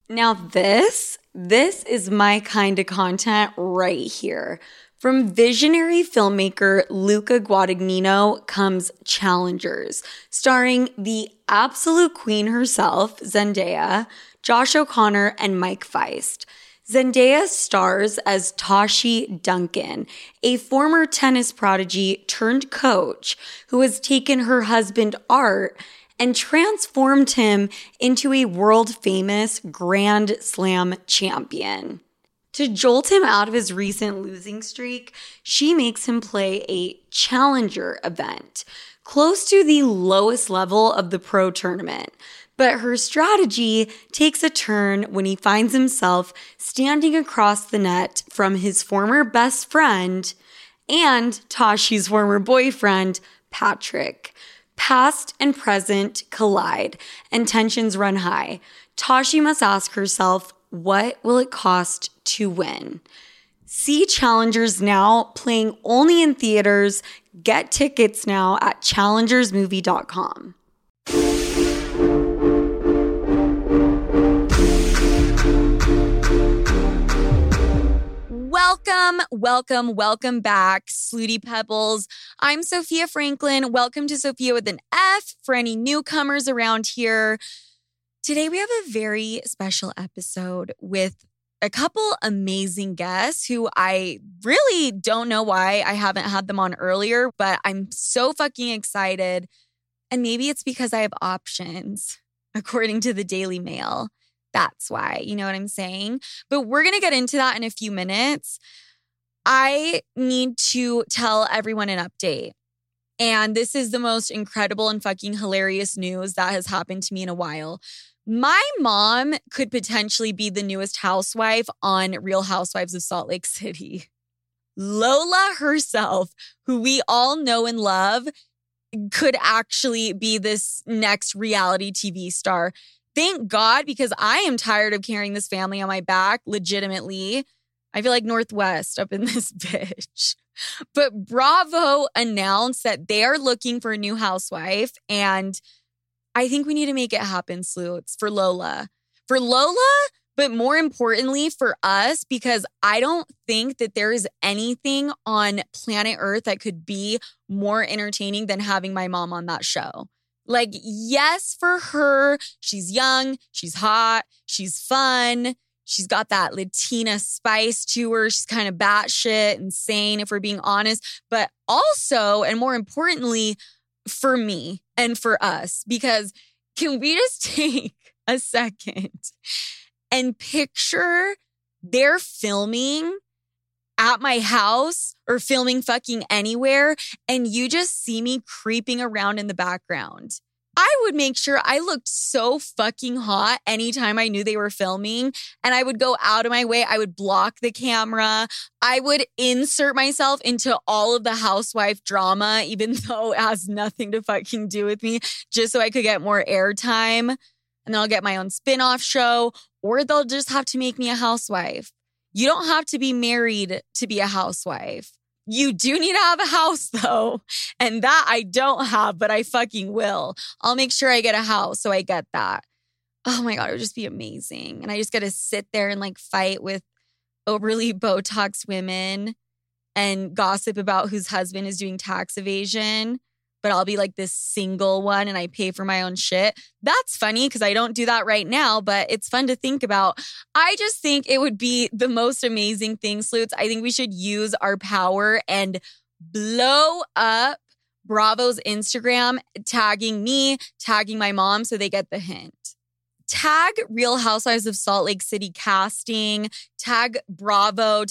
Now this is my kind of content right here. From visionary filmmaker Luca Guadagnino comes Challengers, starring the absolute queen herself, Zendaya, Josh O'Connor, and Mike Feist. Zendaya stars as Tashi Duncan, a former tennis prodigy turned coach who has taken her husband Art and transformed him into a world-famous Grand Slam champion. To jolt him out of his recent losing streak, she makes him play a challenger event, close to the lowest level of the pro tournament. But her strategy takes a turn when he finds himself standing across the net from his former best friend and Tashi's former boyfriend, Patrick. Past and present collide, and tensions run high. Tashi must ask herself, what will it cost to win? See Challengers now, playing only in theaters. Get tickets now at challengersmovie.com. Welcome back, Slutty Pebbles. I'm Sophia Franklin. Welcome to Sophia with an F for any newcomers around here. Today we have a very special episode with a couple amazing guests who I really don't know why I haven't had them on earlier, but I'm so fucking excited. And maybe it's because I have options, according to the Daily Mail. That's why, you know what I'm saying? But we're going to get into that in a few minutes. I need to tell everyone an update. And this is the most incredible and fucking hilarious news that has happened to me in a while. My mom could potentially be the newest housewife on Real Housewives of Salt Lake City. Lola herself, who we all know and love, could actually be this next reality TV star. Thank God, because I am tired of carrying this family on my back, legitimately. I feel like Northwest up in this bitch. But Bravo announced that they are looking for a new housewife, and I think we need to make it happen, Sleuths, for Lola. For Lola, but more importantly for us, because I don't think that there is anything on planet Earth that could be more entertaining than having my mom on that show. Like, yes, for her, she's young, she's hot, she's fun, she's got that Latina spice to her, she's kind of batshit insane, if we're being honest, but also, and more importantly, for me and for us, because can we just take a second and picture they're filming at my house or filming fucking anywhere, and you just see me creeping around in the background. I would make sure I looked so fucking hot anytime I knew they were filming, and I would go out of my way. I would block the camera. I would insert myself into all of the housewife drama, even though it has nothing to fucking do with me, just so I could get more airtime. And then I'll get my own spin-off show, or they'll just have to make me a housewife. You don't have to be married to be a housewife. You do need to have a house, though. And that I don't have, but I fucking will. I'll make sure I get a house so I get that. Oh my God, it would just be amazing. And I just got to sit there and like fight with overly Botox women and gossip about whose husband is doing tax evasion. But I'll be like this single one and I pay for my own shit. That's funny because I don't do that right now, but it's fun to think about. I just think it would be the most amazing thing, Sleuths. I think we should use our power and blow up Bravo's Instagram, tagging me, tagging my mom so they get the hint. Tag Real Housewives of Salt Lake City casting, tag Bravo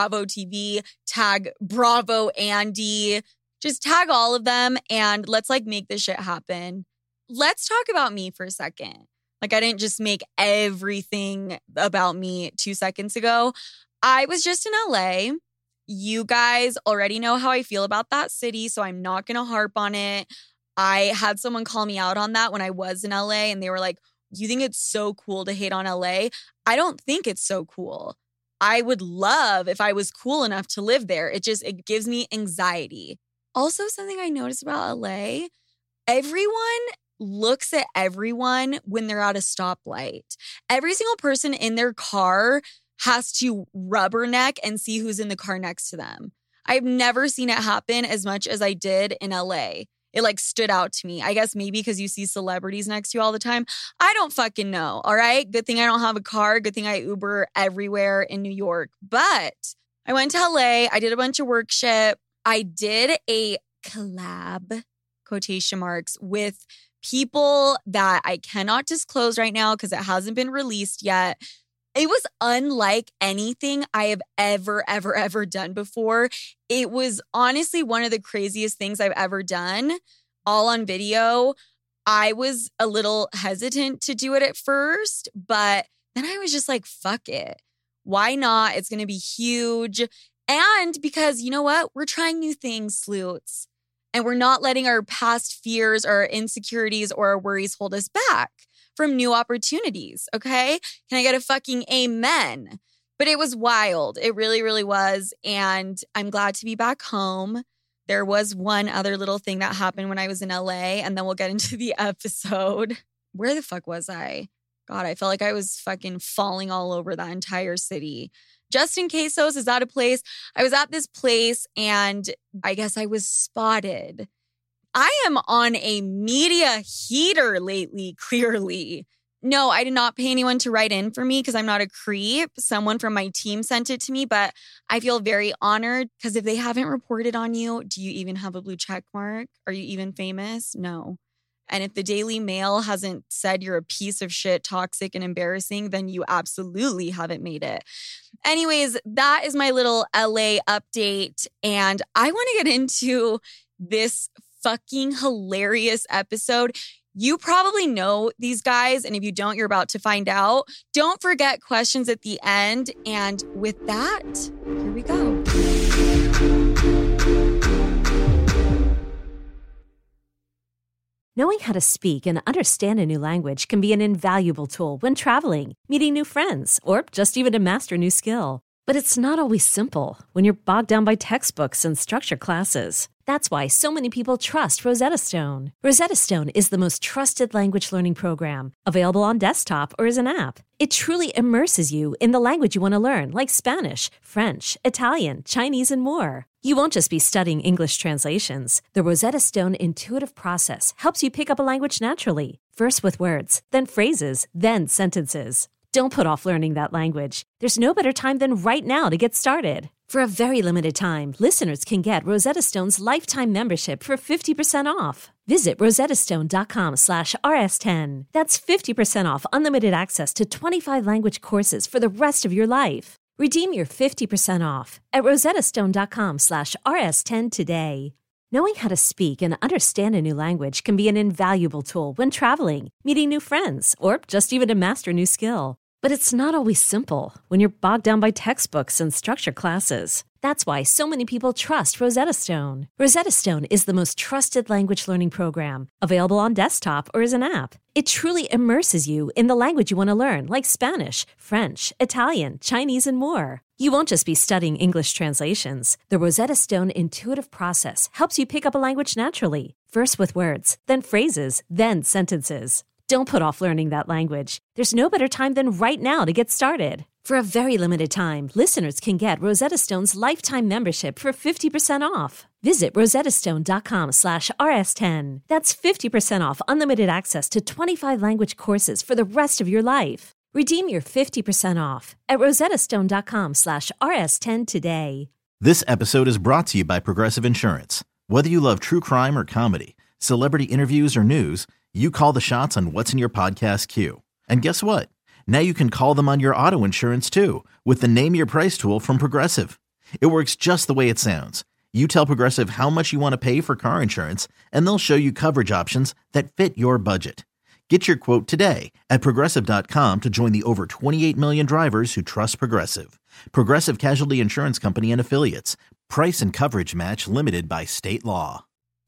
TV, tag Bravo Andy. Just tag all of them and let's like make this shit happen. Let's talk about me for a second. Like I didn't just make everything about me 2 seconds ago. I was just in LA. You guys already know how I feel about that city, so I'm not going to harp on it. I had someone call me out on that when I was in LA and they were like, you think it's so cool to hate on LA? I don't think it's so cool. I would love if I was cool enough to live there. It gives me anxiety. Also, something I noticed about LA, everyone looks at everyone when they're at a stoplight. Every single person in their car has to rubberneck and see who's in the car next to them. I've never seen it happen as much as I did in LA. It like stood out to me. I guess maybe because you see celebrities next to you all the time. I don't fucking know. All right. Good thing I don't have a car. Good thing I Uber everywhere in New York. But I went to LA. I did a bunch of work shit. I did a collab, quotation marks, with people that I cannot disclose right now because it hasn't been released yet. It was unlike anything I have ever done before. It was honestly one of the craziest things I've ever done, all on video. I was a little hesitant to do it at first, but then I was just like, fuck it. Why not? It's going to be huge. And because you know what? We're trying new things, sleuths. And we're not letting our past fears or insecurities or our worries hold us back from new opportunities, okay? Can I get a fucking amen? But it was wild. It really, really was. And I'm glad to be back home. There was one other little thing that happened when I was in LA, and then we'll get into the episode. Where the fuck was I? God, I felt like I was fucking falling all over that entire city. Justin Quesos is at a place. I was at this place, and I guess I was spotted. I am on a media heater lately, clearly. No, I did not pay anyone to write in for me because I'm not a creep. Someone from my team sent it to me, but I feel very honored because if they haven't reported on you, do you even have a blue check mark? Are you even famous? No. And if the Daily Mail hasn't said you're a piece of shit, toxic, and embarrassing, then you absolutely haven't made it. Anyways, that is my little LA update. And I want to get into this fucking hilarious episode. You probably know these guys, and if you don't, you're about to find out. Don't forget questions at the end. And with that, here we go. Knowing how to speak and understand a new language can be an invaluable tool when traveling, meeting new friends, or just even to master a new skill. But it's not always simple when you're bogged down by textbooks and structured classes. That's why so many people trust Rosetta Stone. Rosetta Stone is the most trusted language learning program, available on desktop or as an app. It truly immerses you in the language you want to learn, like Spanish, French, Italian, Chinese, and more. You won't just be studying English translations. The Rosetta Stone intuitive process helps you pick up a language naturally, first with words, then phrases, then sentences. Don't put off learning that language. There's no better time than right now to get started. For a very limited time, listeners can get Rosetta Stone's lifetime membership for 50% off. Visit rosettastone.com/rs10. That's 50% off unlimited access to 25 language courses for the rest of your life. Redeem your 50% off at rosettastone.com/rs10 today. Knowing how to speak and understand a new language can be an invaluable tool when traveling, meeting new friends, or just even to master a new skill. But it's not always simple when you're bogged down by textbooks and structured classes. That's why so many people trust Rosetta Stone. Rosetta Stone is the most trusted language learning program, available on desktop or as an app. It truly immerses you in the language you want to learn, like Spanish, French, Italian, Chinese, and more. You won't just be studying English translations. The Rosetta Stone intuitive process helps you pick up a language naturally, first with words, then phrases, then sentences. Don't put off learning that language. There's no better time than right now to get started. For a very limited time, listeners can get Rosetta Stone's lifetime membership for 50% off. Visit rosettastone.com/rs10. That's 50% off unlimited access to 25 language courses for the rest of your life. Redeem your 50% off at rosettastone.com/rs10 today. This episode is brought to you by Progressive Insurance. Whether you love true crime or comedy, celebrity interviews or news, you call the shots on what's in your podcast queue. And guess what? Now you can call them on your auto insurance too with the Name Your Price tool from Progressive. It works just the way it sounds. You tell Progressive how much you want to pay for car insurance, and they'll show you coverage options that fit your budget. Get your quote today at Progressive.com to join the over 28 million drivers who trust Progressive. Progressive Casualty Insurance Company and Affiliates. Price and coverage match limited by state law.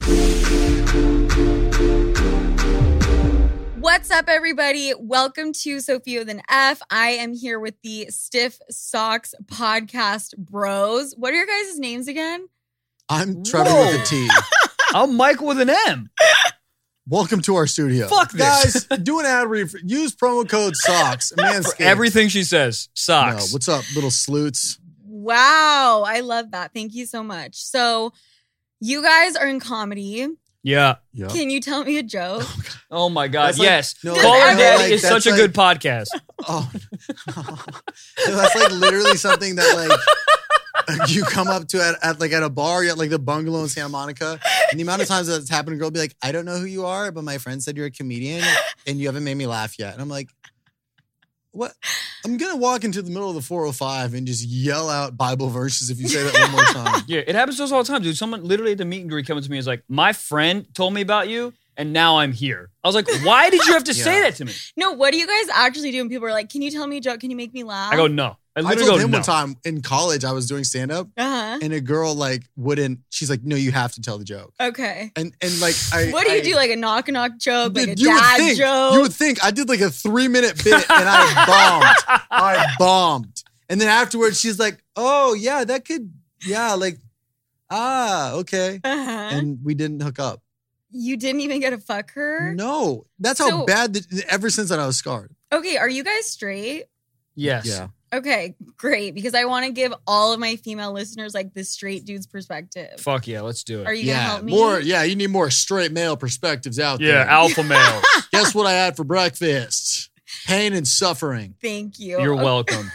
What's up, everybody? Welcome to Sophia with an F. I am here with the Stiff Socks Podcast Bros. What are your guys' names again? I'm Trevor with a T. I'm Michael with an M. welcome to our studio. Fuck this. Guys, do an ad read. Use promo code SOCKS. Manscaped. Everything she says, socks. No, what's up, little sleuts? Wow. I love that. Thank you so much. So you guys are in comedy. Yeah. Yeah. Can you tell me a joke? Oh my God. That's like- Yes. no, Call Her like- Daddy like, is that's such a like- good podcast. Oh, no, that's like literally something that like you come up to at a bar, you're at like the bungalow in Santa Monica, and the amount of times that's happened, a girl will be like, I don't know who you are, but my friend said you're a comedian and you haven't made me laugh yet. And I'm like, what? I'm gonna walk into the middle of the 405 and just yell out Bible verses if you say that one more time. Yeah, it happens to us all the time, dude. Someone literally at the meet and greet coming to me is like, my friend told me about you, and now I'm here. I was like, why did you have to say Yeah. that to me? No, what do you guys actually do? And people are like, can you tell me a joke? Can you make me laugh? I go, no. I I literally told go, him no. one time in college I was doing stand-up Uh-huh. and a girl like wouldn't, she's like, no, you have to tell the joke. Okay. And like What do you do? Like a knock joke? Like a Dude, you would dad think, joke? You would think. I did like a 3-minute bit and I bombed. And then afterwards, she's like, oh, yeah, that could, yeah, like, okay. Uh-huh. And we didn't hook up. You didn't even get to fuck her? No. That's So- how bad, ever since then I was scarred. Okay, are you guys straight? Yes. Yeah. Okay, great. Because I want to give all of my female listeners like this straight dude's perspective. Fuck yeah, let's do it. Are you gonna help me? You need more straight male perspectives out Yeah, there. alpha male. Guess what I had for breakfast? Pain and suffering. Thank you. You're Okay. welcome.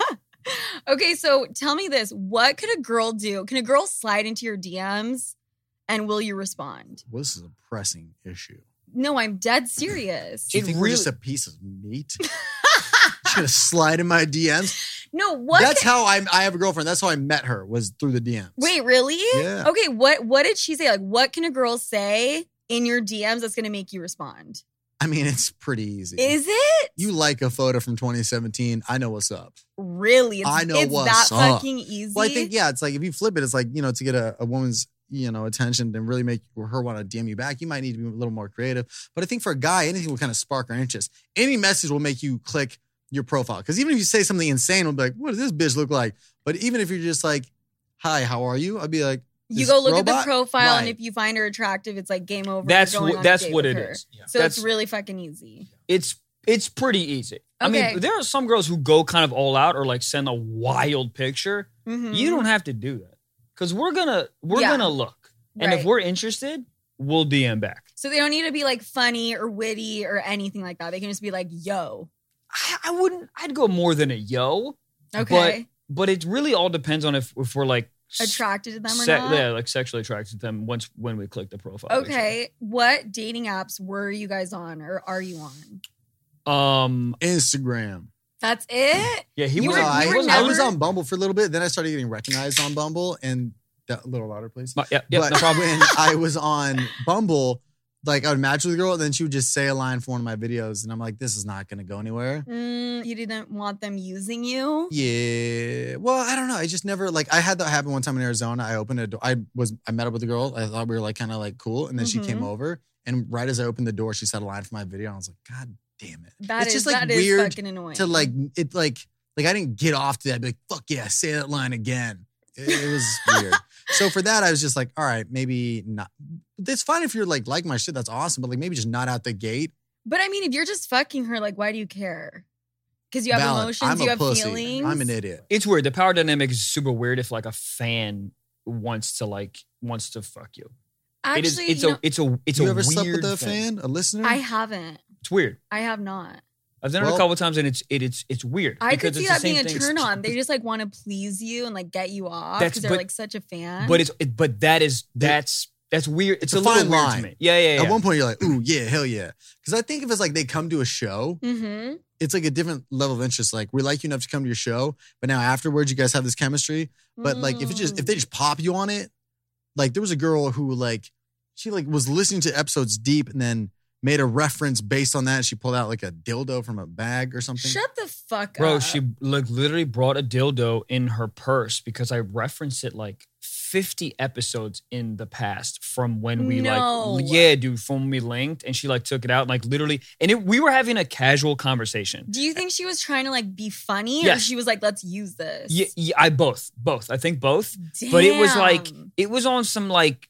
Okay, so tell me this. What could a girl do? Can a girl slide into your DMs and will you respond? Well, this is a pressing issue. No, I'm dead serious. Do you It think we're really- just a piece of meat? She's gonna slide in my DMs. No, what? That's how I have a girlfriend. That's how I met her, was through the DMs. Wait, really? Yeah. Okay, what did she say? Like, what can a girl say in your DMs that's going to make you respond? I mean, it's pretty easy. Is it? You like a photo from 2017, I know what's up. Really? I know it's what's that up. fucking easy. Well, I think, yeah, it's like if you flip it, it's like, to get a woman's, attention and really make her want to DM you back, you might need to be a little more creative. But I think for a guy, anything will kind of spark our interest. Any message will make you click your profile. Because even if you say something insane, we'll be like, what does this bitch look like? But even if you're just like, hi, how are you? I'd be like, You this go look at robot? the profile, and Right. if you find her attractive, it's like game over. That's You're going what- on a that's date what with it her. is. Yeah. So That's- it's really fucking easy. It's pretty easy. I Okay. mean, there are some girls who go kind of all out or like send a wild picture. Mhm. You don't have to do that. Because we're gonna look. And Right. if we're interested, we'll DM back. So they don't need to be like funny or witty or anything like that. They can just be like, yo. I wouldn't, I'd go more than a yo. Okay. But it really all depends on if we're like Attracted to them or not? yeah, like sexually attracted to them when we click the profile. Okay. What dating apps were you guys on or are you on? picture. Instagram. That's it? Yeah, he You was. were- I, you were I was never- on Bumble for a little bit. Then I started getting recognized on Bumble and that a little louder, please. Yeah, but no problem. when I was on Bumble, like I would match with a girl and then she would just say a line for one of my videos. And I'm like, this is not going to go anywhere. You didn't want them using you? Yeah. Well, I don't know. I just never like I had that happen one time in Arizona. I opened a door. I met up with a girl. I thought we were like kind of like cool. And then she came over. And right as I opened the door, she said a line for my video. And I was like, God damn it. That it's is just like that is weird fucking annoying. to like it like I didn't get off to that. Be like, fuck yeah, say that line again. It was weird. So for that, I was just like, all right, maybe not. It's fine if you're like my shit. That's awesome. But like maybe just not out the gate. But I mean, if you're just fucking her, like, why do you care? Because you have Valid. emotions, I'm you a have pussy. feelings. I'm an idiot. It's weird. The power dynamic is super weird if like a fan wants to fuck you. Actually, it's you a You ever weird slept with a thing. fan, a listener? I haven't. It's weird. I have not. I've done it a Well- couple of times and it's weird. I could because see it's the that being same a thing. turn on. They just like want to please you and like get you off That's- because they're but- like such a fan. But that's weird. It's a a little fine weird line. to me. Yeah. At one point, you're like, ooh, yeah, hell yeah. Because I think if it's like they come to a show, Mm-hmm. it's like a different level of interest. Like, we like you enough to come to your show, but now afterwards, you guys have this chemistry. But like, if they just pop you on it, like there was a girl who like, she like was listening to episodes deep and then made a reference based on that. She pulled out like a dildo from a bag or something. Shut the fuck Bro, up. she like literally brought a dildo in her purse because I referenced it like 50 episodes in the past from when we No. from when we linked, and she like took it out and like literally, and we were having a casual conversation. Do you think she was trying to like be funny, or Yes. she was like, "Let's use this"? Yeah, I both. I think both. But it was like Damn. it was on some like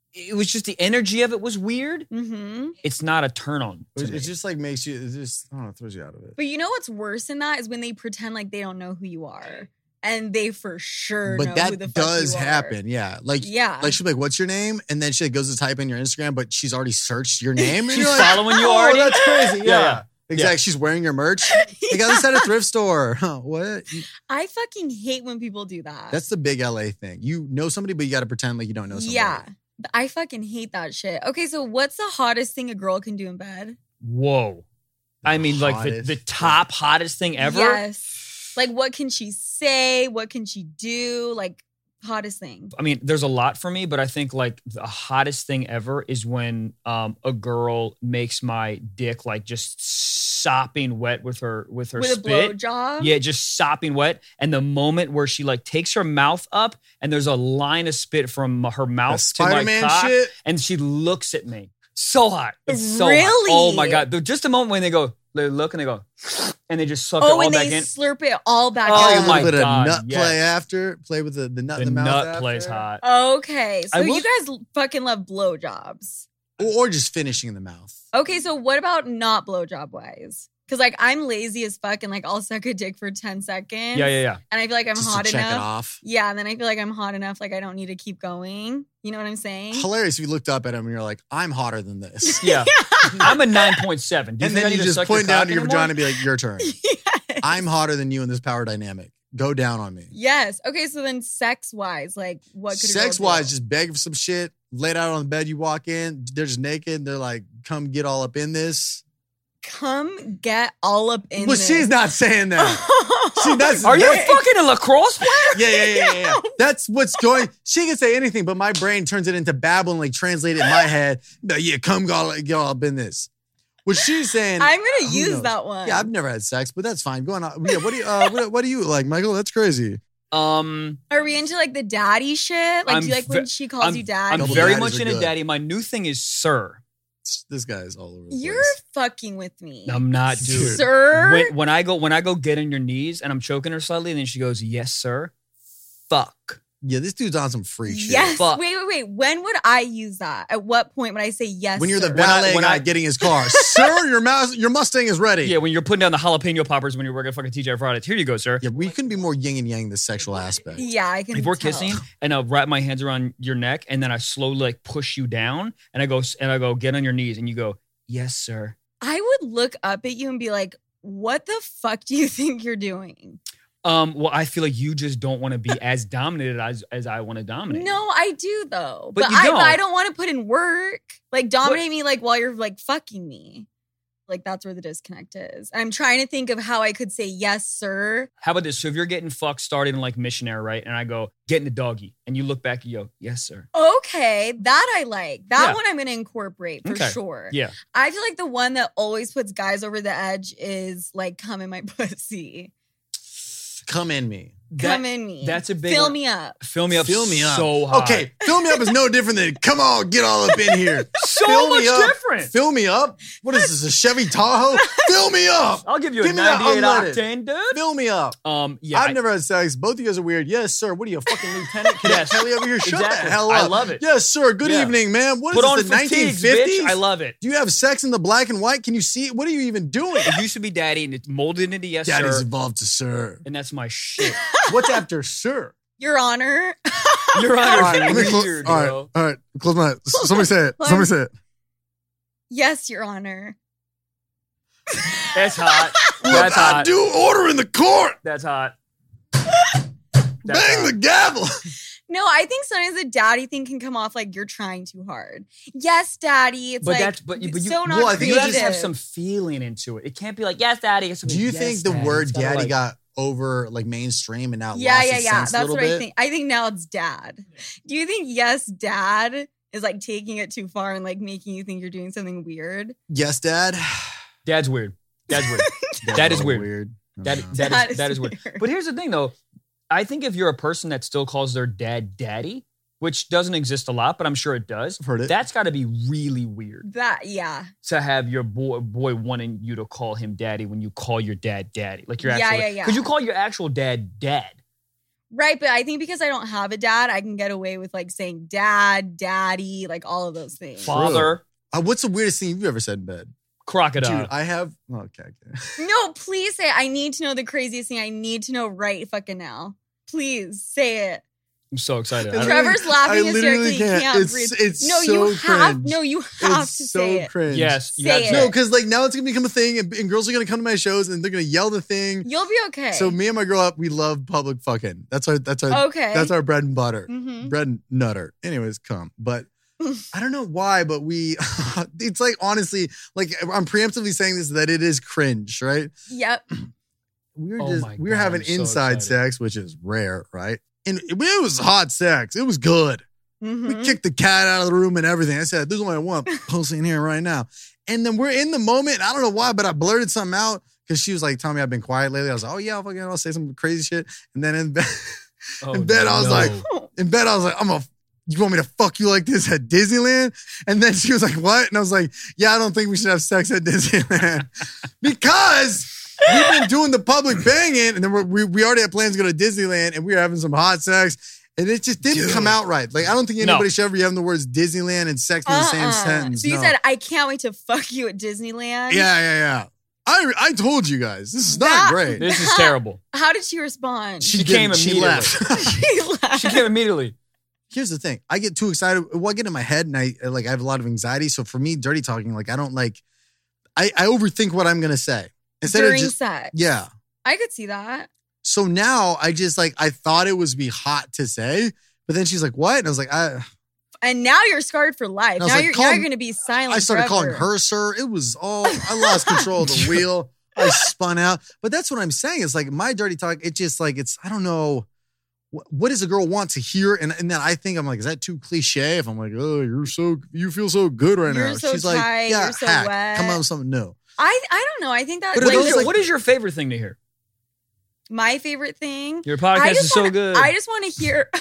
it was just the energy of it was weird. Mm-hmm. It's not a turn on. It just like makes you, it just, I don't know, throws you out of it. But you know what's worse than that is when they pretend like they don't know who you are. And they for sure know But who that the fuck does you are. happen. Yeah. Like she'll be like, what's your name? And then she like, goes to type in your Instagram, but she's already searched your name. And She's you're like, following you oh, already? that's crazy. Yeah. Yeah. Exactly. She's wearing your merch. They got this at a thrift store. Huh, what? I fucking hate when people do that. That's the big LA thing. You know somebody, but you got to pretend like you don't know somebody. Yeah. I fucking hate that shit. Okay, so what's the hottest thing a girl can do in bed? Whoa. I mean, like the top hottest thing ever? Yes. Like, what can she say? What can she do? Like, hottest thing. I mean, there's a lot for me, but I think like the hottest thing ever is when a girl makes my dick like just sopping wet with her With spit. a blowjob? Yeah, just sopping wet. And the moment where she like takes her mouth up and there's a line of spit from her mouth to my Spider-Man cock, shit? and she looks at me. So hot. It's so hot. Really? Oh my God. Just a moment when they look and they go, and they just suck it Oh, all and back they in. slurp it all back Oh, Like a out. little my bit God, of nut yes. play after. Play with the nut The in the mouth nut after. plays hot. Okay, so I will- you guys fucking love blowjobs. Or just finishing in the mouth. Okay, so what about not blowjob wise? Because like I'm lazy as fuck and like I'll suck a dick for 10 seconds. Yeah. And I feel like I'm Just hot to check enough. it off. Yeah, and then I feel like I'm hot enough, like I don't need to keep going. You know what I'm saying? Hilarious if you looked up at him and you're like, I'm hotter than this. Yeah. I'm a 9.7. Do you And think then I you need to just suck point your down cock to your anymore? vagina and be like, your turn. Yes. I'm hotter than you in this power dynamic. Go down on me. Yes. Okay, so then sex wise, like what could a girl Sex wise, do? just beg for some shit. Laid out on the bed, you walk in, they're just naked. And they're like, come get all up in this. Come get all up in Well, this. she's not saying that. See, that's Are you that- fucking a lacrosse player? Yeah. That's what's going. She can say anything, but my brain turns it into babble and like translate it in my head. But yeah, come get all up in this. What she's saying. I'm gonna who use knows? that one. Yeah, I've never had sex, but that's fine. Go on. Yeah, what do you what do you like, Michael? That's crazy. Are we into like the daddy shit? Like, I'm do you like when she calls you daddy? I'm Double very daddies much are into good. daddy. My new thing is sir. This guy's all over the You're place. fucking with me. I'm not, dude. Sir? When I go get on your knees and I'm choking her slightly, and then she goes, "Yes, sir." Fuck. Yeah, this dude's on some freak shit. Yes. Fuck. Wait. When would I use that? At what point would I say yes? When you're the sir? valet when guy I- getting his car, sir, your Mustang is ready. Yeah, when you're putting down the jalapeno poppers when you're working at fucking TJ Fridays. Here you go, sir. Yeah, we couldn't be more yin and yang this sexual aspect. Yeah, I can. If we're tell. kissing and I'll wrap my hands around your neck and then I slowly like push you down and I go get on your knees and you go, "Yes, sir." I would look up at you and be like, "What the fuck do you think you're doing?" Well, I feel like you just don't want to be as dominated as I want to dominate. No, I do though. But you I don't. don't want to put in work. Like dominate me like while you're like fucking me. Like that's where the disconnect is. I'm trying to think of how I could say yes, sir. How about this? So if you're getting fucked started in like missionary, right? And I go, "Get in the doggy," and you look back and you go, "Yes, sir." Okay, that I like. That Yeah. one I'm gonna incorporate for Okay. sure. Yeah. I feel like the one that always puts guys over the edge is like come in my pussy. Come in me. Come in me. That's a big Fill one. me up. Fill me up. Fill me up. So hot. Okay, fill me up is no different than come on, get all up in here. So Fill much me up. different. Fill me up. What is this? A Chevy Tahoe? Fill me up. I'll give you Give a me that 98 unleaded. octane, dude. Fill me up. Yeah. I've never had sex. Both of you guys are weird. Yes, sir. What are you, a fucking lieutenant? Cadet Yes. Kelly over here? Shut Exactly. the hell I up. love it. Yes, sir. Good Yeah. evening, man. What Put is on this, the fatigues, 1950s? bitch. I love it. Do you have sex in the black and white? Can you see it? What are you even doing? It used to be daddy and it molded into yes, Daddy's sir. evolved to sir. And that's my shit. What's after sir? Your Honor. Your All Honor, right, let me weird, bro. all right. Close my eyes. Somebody say it. Somebody say it. Yes, Your Honor. That's hot. Look, That's I hot. do order in the court. That's hot. Bang the gavel. No, I think sometimes the daddy thing can come off like you're trying too hard. Yes, daddy. It's But like that's but you so not well, I think you have to creative. have some feeling into it. It can't be like, "Yes, daddy." It's Do you yes, think the daddy. word It's gotta, daddy like- got over like mainstream and now Yeah, lost yeah, its yeah. sense a That's little what bit? I think. I think now it's dad. Do you think yes, dad is like taking it too far and like making you think you're doing something weird? Yes, Dad. Dad's weird. Dad's weird. That is weird. That That is weird. is weird. But here's the thing, though. I think if you're a person that still calls their dad daddy, which doesn't exist a lot, but I'm sure it does, I've heard it. that's got to be really weird That yeah. to have your boy wanting you to call him daddy when you call your dad daddy. Like your Yeah, actual, yeah, yeah. Because you call your actual dad dad. Right, but I think because I don't have a dad, I can get away with like saying dad, daddy, like all of those things. Father, What's the weirdest thing you've ever said in bed? crocodile. Dude, I have. Okay. No, please say it. I need to know the craziest thing. I need to know right fucking now. Please say it. I'm so excited. I Trevor's laughing hysterically. He can't breathe. It's No, so you have. cringe. No, you have It's to so say it. cringe. Yes. you Say have it. to- No, because like now it's gonna become a thing, and girls are gonna come to my shows and they're gonna yell the thing. You'll be okay. So me and my girl up, we love public fucking. That's our Okay. That's our bread and butter. Mhm. Bread and nutter. Anyways, come. But I don't know why, but we it's like honestly, like I'm preemptively saying this that it is cringe, right? Yep. We were Oh my we were God, having I'm so inside excited. sex, which is rare, right? And it was hot sex. It was good. We Mhm. kicked the cat out of the room and everything. I said, "There's only one pussy in here right now." And then we're in the moment. I don't know why, but I blurted something out because she was like telling me I've been quiet lately. I was like, "Oh yeah, I'll say some crazy shit." And then in bed, Oh, in bed, I was no. like, "You want me to fuck you like this at Disneyland?" And then she was like, "What?" And I was like, "Yeah, I don't think we should have sex at Disneyland because." We've been doing the public banging, and then we already had plans to go to Disneyland, and we were having some hot sex, and it just didn't come out right. Like I don't think anybody should ever be having the words Disneyland and sex in the same sentence. So you No. said, I can't wait to fuck you at Disneyland? Yeah. I told you guys this is not That- great. This is terrible. How did she respond? She came She immediately. left. She laughed. She came immediately. Here's the thing: I get too excited. Well, I get in my head, and I have a lot of anxiety. So for me, dirty talking, like I don't like. I overthink what I'm gonna say instead During of just sex. yeah. I could see that. So now I just like I thought it was be hot to say, but then she's like, "What?" And I was like, And now you're scarred for life. And I was Now like, you're call- going to be silent I started calling forever. her sir. It was all I lost control of the wheel. I spun out. But that's what I'm saying. It's like my dirty talk. It just like it's I don't know. What does a girl want to hear? And then I think I'm like, is that too cliche? If I'm like, oh, you feel so good right You're now. so She's like, tight, yeah, you're so hack. wet. Come on with something new. I don't know. I think that But What it is, goes your, like- what is your favorite thing to hear? my favorite thing. Your podcast is so good. I just want to hear.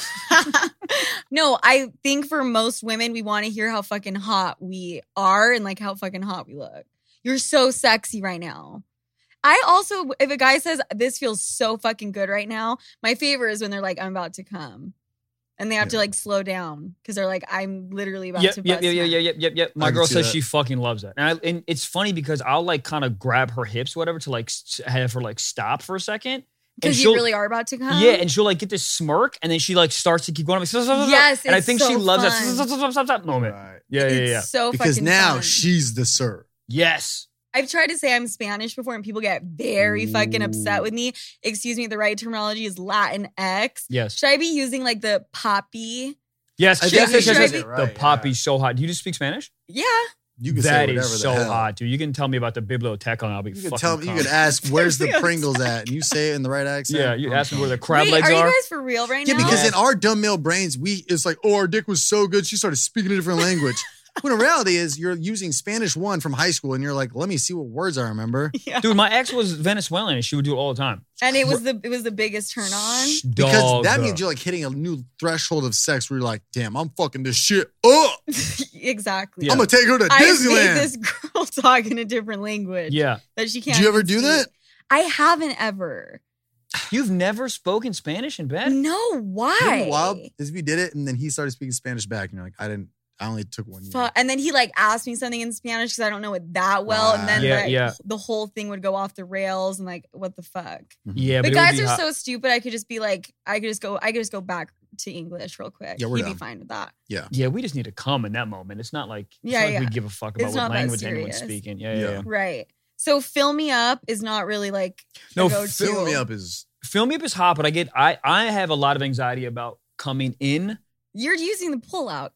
No, I think for most women, we want to hear how fucking hot we are and like how fucking hot we look. You're so sexy right now. I also, if a guy says this feels so fucking good right now, my favorite is when they're like, I'm about to come. And they have to Yeah. like slow down because they're like, I'm literally about Yep, to yep, bust. yep, now. yep. I My can girl see says that. she fucking loves that, and it's funny because I'll like kind of grab her hips, whatever, to like have her like stop for a second, and Because you she'll really are about to come. yeah, and she'll like get this smirk, and then she like starts to keep going. I'm like, stop, stop, stop, Yes, and I it's think so she loves fun. that stop, stop, stop, stop, stop moment. Right. Yeah, It's yeah. so Because fucking now fun. she's the sir. Yes. I've tried to say I'm Spanish before and people get very fucking upset with me. Excuse me, the right terminology is Latinx. Yes. Should I be using like the poppy? Yes. I yes, think yes, you yes, should yes. be- right, The poppy's so hot. Do you just speak Spanish? Yeah. You can say That whatever is the so hell. hot, dude. You can tell me about the biblioteca and I'll be You fucking could tell me. You calm. could ask, "Where's the Seriously, Pringles at?" And you say it in the right accent. Yeah, you I'm ask me where the telling crab Wait, legs are you are. guys for real right you. now? Yeah, because Yeah. in our dumb male brains, it's like, "Oh, our dick was so good." She started speaking a different language. When the reality is, you're using Spanish 1 from high school, and you're like, "Let me see what words I remember." Yeah. Dude, my ex was Venezuelan and she would do it all the time. And it was the biggest turn on. Because Dog. that means you're like hitting a new threshold of sex where you're like, "Damn, I'm fucking this shit up. Exactly. Yeah. I'm gonna take her to I made Disneyland." this girl talk in a different language Yeah. that she can't. Do you ever even do speak. that? I haven't ever. You've never spoken Spanish in bed? No, You know why? what's wild is if you did it and then he started speaking Spanish back, and you're like, I only took 1 year. And then he like asked me something in Spanish because I don't know it that well, and then Yeah, like, yeah. the whole thing would go off the rails and like, what the fuck? Yeah, But but it would guys be are hot. so stupid. I could just be like, I could just go back to English real quick. Yeah, we're He'd done. be fine with that. Yeah, we just need to come in that moment. It's not like, Yeah, we yeah. give a fuck about It's what not that language anyone's serious. speaking. Yeah. Yeah. Right. So Fill Me Up is not really like No, a go-to. Fill me up is Fill Me Up is hot, but I have a lot of anxiety about coming in. You're using the pull out.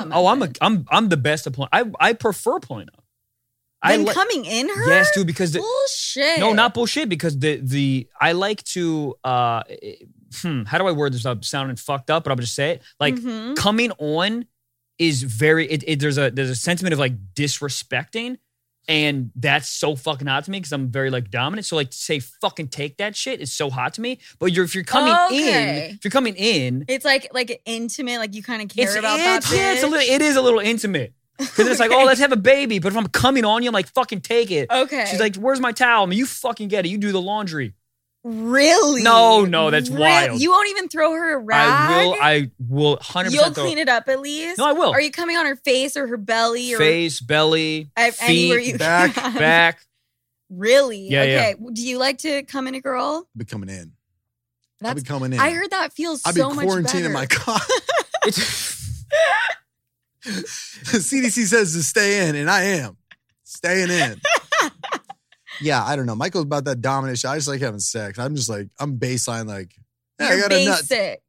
I'm the best at pulling. I prefer pulling up. Then like coming in her? yes, dude, because Bullshit. no, not bullshit. Because the I like to how do I word this without sounding fucked up? But I'll just say it. Like Mhm. coming on is very. There's a sentiment of like disrespecting, and that's so fucking hot to me because I'm very like dominant. So like to say fucking take that shit is so hot to me. But if you're coming Okay. in, It's like intimate, like you kind of care about that. it is a little intimate. Because it's like, oh, let's have a baby. But if I'm coming on you, I'm like, fucking take it. Okay. She's like, where's my towel? I mean, you fucking get it. You do the laundry. Really? No, that's wild. You won't even throw her a rag? I will 100%. You'll clean it up at least? No, I will. Are you coming on her face or her belly? Or face, belly, anywhere you feet, back, can? back. Really? Yeah, okay. Do you like to come in a girl? I'll be coming in. I'll be coming in. I heard that feels I'll be so much better. quarantining my car. It's The CDC says to stay in, and I am staying in. Yeah, I don't know. Michael's about that dominant shit. I just like having sex. I'm just like, I'm baseline like, hey, I You're got a nut. basic.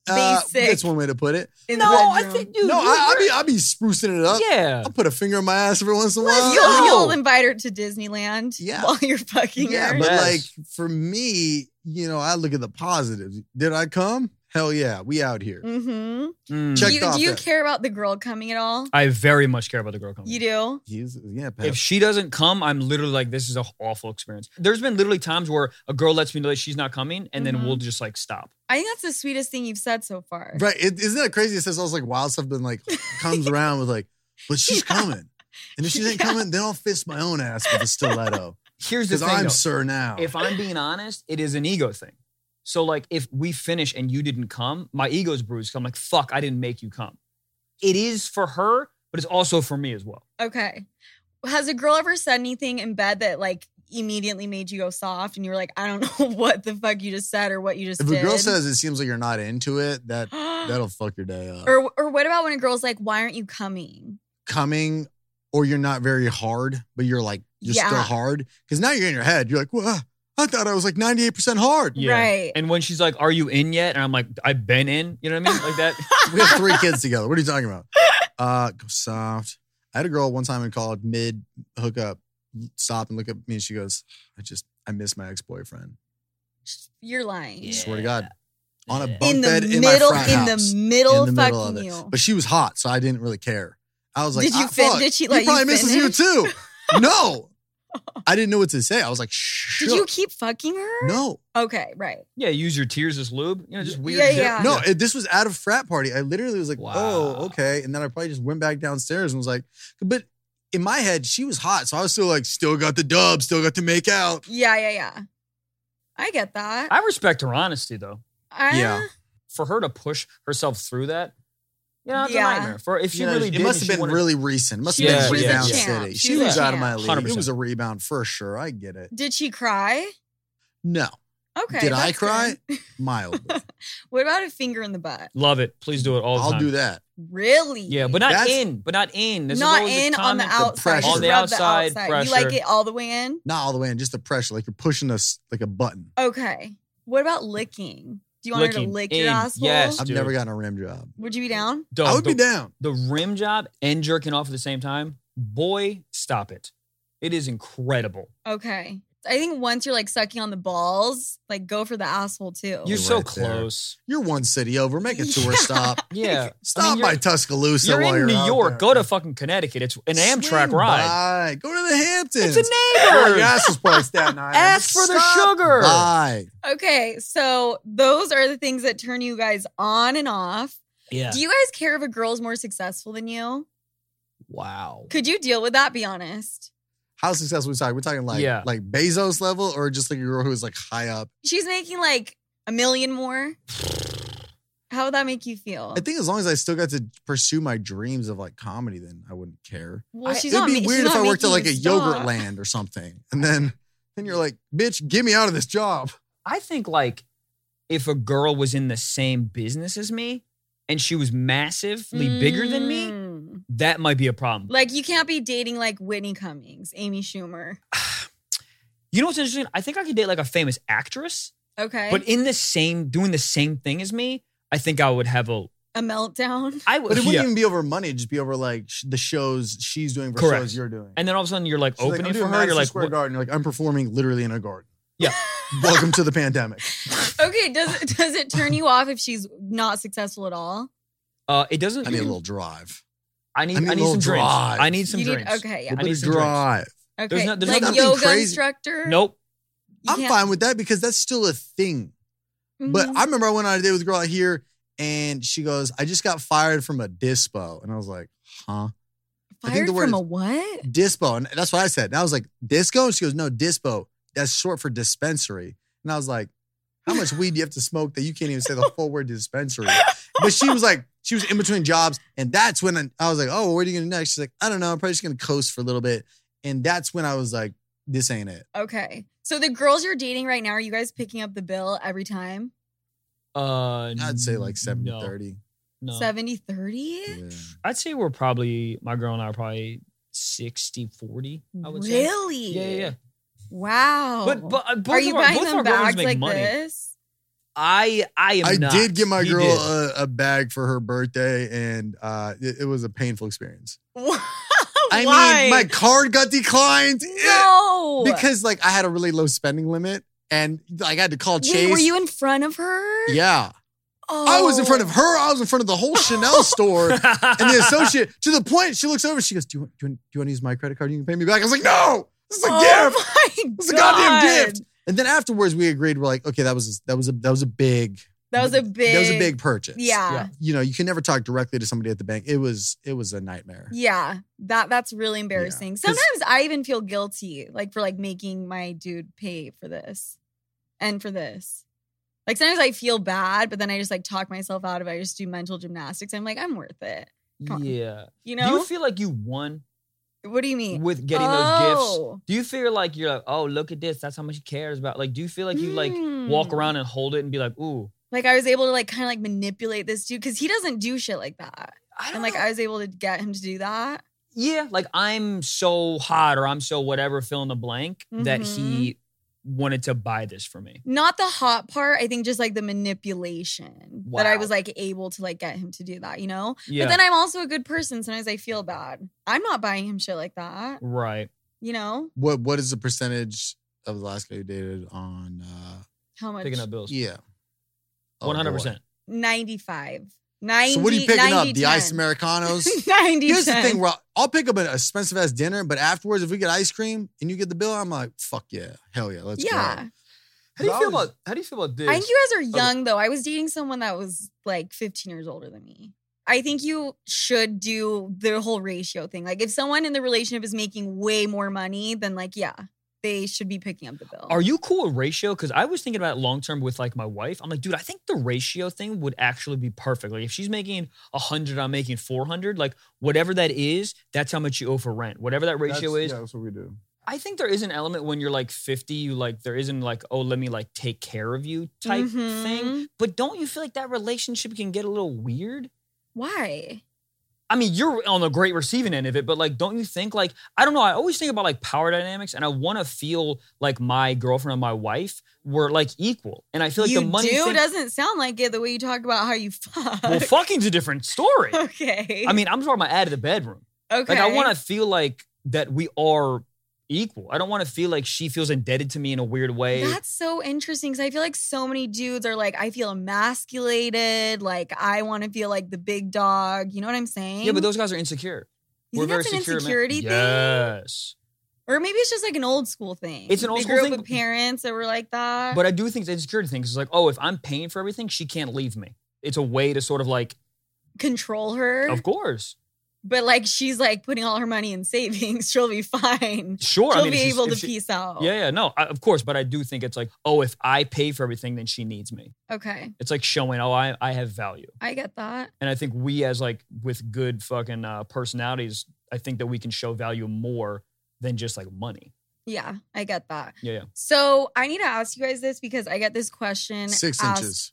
That's one way to put it. In the I bedroom. think, dude. No, I'll be sprucing it up. Yeah. I'll put a finger in my ass every once in a while. You'll invite her to Disneyland Yeah. while you're fucking Yeah, her. but Yes. like for me, I look at the positives. Did I come? Hell yeah, we out here. Mm-hmm. Check Do you care about the girl coming at all? I very much care about the girl coming. You do? Pep. If she doesn't come, I'm literally like, this is an awful experience. There's been literally times where a girl lets me know that she's not coming, and then we'll just like stop. I think that's the sweetest thing you've said so far. Right. Isn't that crazy? It says all this like wild stuff, but like comes around with like, but she's coming. And if she ain't coming, then I'll fist my own ass with a stiletto. Here's the Because thing, I'm though. Sir now. If I'm being honest, it is an ego thing. So like if we finish and you didn't come, my ego's bruised. I'm like, fuck, I didn't make you come. It is for her, but it's also for me as well. Okay. Has a girl ever said anything in bed that like immediately made you go soft and you were like, I don't know what the fuck you just said or what you just if did? a girl says it seems like you're not into it, that'll fuck your day up. or what about when a girl's like, why aren't you coming? Coming, or you're not very hard, but you're still hard. Because now you're in your head. You're like, well, I thought I was like 98% hard. Yeah. Right. And when she's like, are you in yet? And I'm like, I've been in. You know what I mean? Like that. We have 3 kids together. What are you talking about? Go soft. I had a girl one time in college, mid hookup, stop and look at me, and she goes, I miss my ex-boyfriend. You're lying. Yeah. Swear to God. On a bunk In the bed in middle, my frat in house. the middle, In the middle of fucking it. you. But she was hot, so I didn't really care. I was like, Did you fuck, did she he let you probably misses you finish? too. No. I didn't know what to say. I was like, shh. Did you keep fucking her? No. Okay, right. Yeah, use your tears as lube. You know, just weird Yeah, shit. yeah. No, this was at a frat party. I literally was like, Wow. oh, okay. And then I probably just went back downstairs and was like, but in my head, she was hot. So I was still like, still got the dub, still got to make out. Yeah. I get that. I respect her honesty though. Yeah. For her to push herself through that, it's Yeah. a nightmare. For if she You know, really it did, must and have she been wanted- really recent. It must have Yeah, been she's a rebound champ. city. She's She a was out of my champ. league. 100%. It was a rebound for sure. I get it. Did she cry? No. Okay. Did I that's cry? good. Mildly. What about a finger in the butt? Love it. Please do it all the I'll time. do that. Really? Yeah, but not That's- in. This Not is always in the on the comment. outside. pressure. just On the rub outside, You like pressure. it all the way in? Not all the way in, just the pressure. Like you're pushing us like a button. Okay. What about licking? Do you want her to Licking lick your in, asshole? yes. I've Dude. never gotten a rim job. Would you be down? Dog, I would be the, down. the rim job and jerking off at the same time. Boy, stop it. It is incredible. Okay. I think once you're like sucking on the balls, like go for the asshole too. You're so right there. close. You're one city over. Make a tour stop. Yeah. Stop by Tuscaloosa You're while in you're New out York. there. Go to fucking Connecticut. It's an Amtrak Swing ride. by. Go to the Hamptons. It's a Oh, neighbor. your ass is probably Staten Island. Ask for the Stop sugar. by. Okay, so those are the things that turn you guys on and off. Yeah. Do you guys care if a girl's more successful than you? Wow. Could you deal with that? Be honest. How successful are we talking? We're talking like Bezos level or just like a girl who's like high up? She's making like $1 million more. How would that make you feel? I think as long as I still got to pursue my dreams of like comedy, then I wouldn't care. Well, she's It'd not be ma- she's weird if not I worked at making like a you yogurt stop. land or something. And then you're like, bitch, get me out of this job. I think like if a girl was in the same business as me and she was massively bigger than me, Mm. that might be a problem. Like you can't be dating like Whitney Cummings, Amy Schumer. You know what's interesting? I think I could date like a famous actress, Okay. but in the same, doing the same thing as me, I think I would have a, a meltdown. I would, But it wouldn't yeah. even be over money. It'd just be over like the shows she's doing for Correct. shows you're doing. And then all of a sudden you're like She's like, opening I'm for doing her. You're Madison like, Square what? Garden. You're like, I'm performing literally in a garden. Yeah. Welcome to the pandemic. Okay, does it turn you off if she's not successful at all? It doesn't. I need a little drive. I need I need a some little drinks. drive. I need some You need- drinks. okay, yeah. A I bit need of some drinks. drive. Okay, there's like nothing yoga crazy. instructor. Nope. You I'm can't- fine with that because that's still a thing. But Mhm. I remember I went on a date with a girl out here and she goes, I just got fired from a dispo. And I was like, huh? I think Fired the word from is- a what? Dispo. And that's what I said. And I was like, disco? And she goes, no, dispo. That's short for dispensary. And I was like, how much weed do you have to smoke that you can't even say the full word dispensary? But she was in between jobs. And that's when I was like, oh, where are you going to next? She's like, I don't know. I'm probably just going to coast for a little bit. And that's when I was like, this ain't it. Okay. So the girls you're dating right now, are you guys picking up the bill every time? I'd say like 70-30. No. 70-30? Yeah. I'd say my girl and I are probably 60-40, I would say. Really? Yeah. Wow. But both are you of our, buying both of them our girlfriends bags make like money. this? I am I not. did get my He girl did. a bag for her birthday, and it was a painful experience. Why? I mean, my card got declined. No. Because like I had a really low spending limit, and like I had to call Chase. Wait, were you in front of her? Yeah. Oh. I was in front of her. I was in front of the whole Chanel store and the associate, to the point she looks over. She goes, do you want to use my credit card? You can pay me back. I was like, no, this is a gift. My This is a goddamn gift. And then afterwards we agreed. We're like, okay, that was a big purchase. Yeah. You know, you can never talk directly to somebody at the bank. It was a nightmare. Yeah. That's really embarrassing. Yeah. 'Cause- Sometimes I even feel guilty, like for like making my dude pay for this and for this. Like sometimes I feel bad, but then I just like talk myself out of it. I just do mental gymnastics. I'm like, I'm worth it. Come on. Yeah. You Do know? you feel like you won What do you mean? with getting those Oh. gifts? Do you feel like you're like, oh, look at this. That's how much he cares about. Like, do you feel like you like Hmm. walk around and hold it and be like, ooh. Like I was able to like kind of like manipulate this dude because he doesn't do shit like that. I don't And like know. I was able to get him to do that. Yeah, like I'm so hot or I'm so whatever, fill in the blank, that he wanted to buy this for me. Not the hot part. I think just like the manipulation that I Wow. was like able to like get him to do that, you know? Yeah. But then I'm also a good person. Sometimes I feel bad. I'm not buying him shit like that, Right. you know? What is the percentage of the last guy you dated on? How much? Picking up bills. Yeah, Oh, 100%. 95. 90, So what are you picking 90, up? The 10. ice Americanos? 90, Here's the 10. thing, bro. I'll pick up an expensive ass dinner, but afterwards, if we get ice cream and you get the bill, I'm like, fuck yeah, hell yeah, let's Yeah. go. How do you I feel was- about this? I think you guys are young though. I was dating someone that was like 15 years older than me. I think you should do the whole ratio thing. Like if someone in the relationship is making way more money, then like, yeah, they should be picking up the bill. Are you cool with ratio? Because I was thinking about it long term with like my wife. I'm like, dude, I think the ratio thing would actually be perfect. Like if she's making 100, I'm making 400. Like whatever that is, that's how much you owe for rent. Whatever that ratio is. Yeah, that's what we do. I think there is an element when you're like 50, you like there isn't like, oh, let me like take care of you type Mhm. thing. But don't you feel like that relationship can get a little weird? Why? I mean, you're on the great receiving end of it, but like, don't you think like, I don't know, I always think about like power dynamics and I want to feel like my girlfriend and my wife were like equal. And I feel like you the money do thing, doesn't sound like it the way you talk about how you fuck. well, fucking's a different story. Okay. I mean, I'm talking about out of the bedroom. okay. Like I want to feel like that we are equal. I don't want to feel like she feels indebted to me in a weird way. That's so interesting because I feel like so many dudes are like, I feel emasculated. Like, I want to feel like the big dog. You know what I'm saying? Yeah, but those guys are insecure. You think that's an secure men. insecurity thing? Yes. Or maybe it's just like an old school thing. It's an old they school grew thing, up with parents that were like that. But I do think it's an insecurity thing. 'Cause it's like, oh, if I'm paying for everything, she can't leave me. It's a way to sort of like, control her. of course. But like she's like putting all her money in savings. She'll be fine. Sure. She'll I mean, be if she's- able to if she- peace out. Yeah, no, of course. But I do think it's like, oh, if I pay for everything, then she needs me. Okay. It's like showing, oh, I have value. I get that. And I think we as like with good fucking personalities, I think that we can show value more than just like money. Yeah, I get that. Yeah. So I need to ask you guys this because I get this question. 6 asked- inches.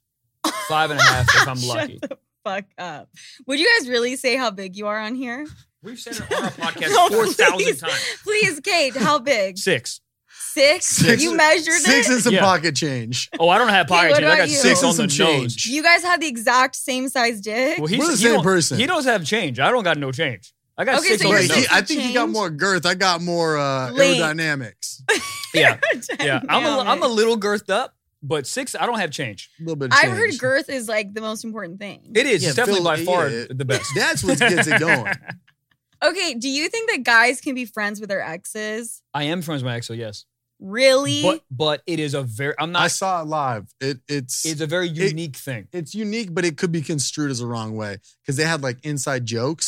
5.5 if I'm Shut lucky. the fuck up. Would you guys really say how big you are on here? We've said it on our podcast No, 4,000 please. times. Please, Kate, how big? 6. 6? You measured 6 it? and some Yeah. pocket change. Oh, I don't have pocket what change. I about got you? 6 on the Some change. nose. You guys have the exact same size dick? Well, We're the he same don't- person. He doesn't have change. I don't got no change. I got Okay, 6 so on you're the Wait, nose. six- I think you got change? more girth. I got more Length. aerodynamics. Yeah. Yeah. I'm a Dynamic. little girthed up, but 6, I don't have change. A little bit of change. I've heard girth is like the most important thing. It is. Yeah, It's definitely Phil, by far yeah. the best. That's what gets it going. Okay, do you think that guys can be friends with their exes? I am friends with my ex, so yes. Really? But it is a very I'm I not saw it live. It's it's a very unique thing. it's unique, but it could be construed as a wrong way because they had like inside jokes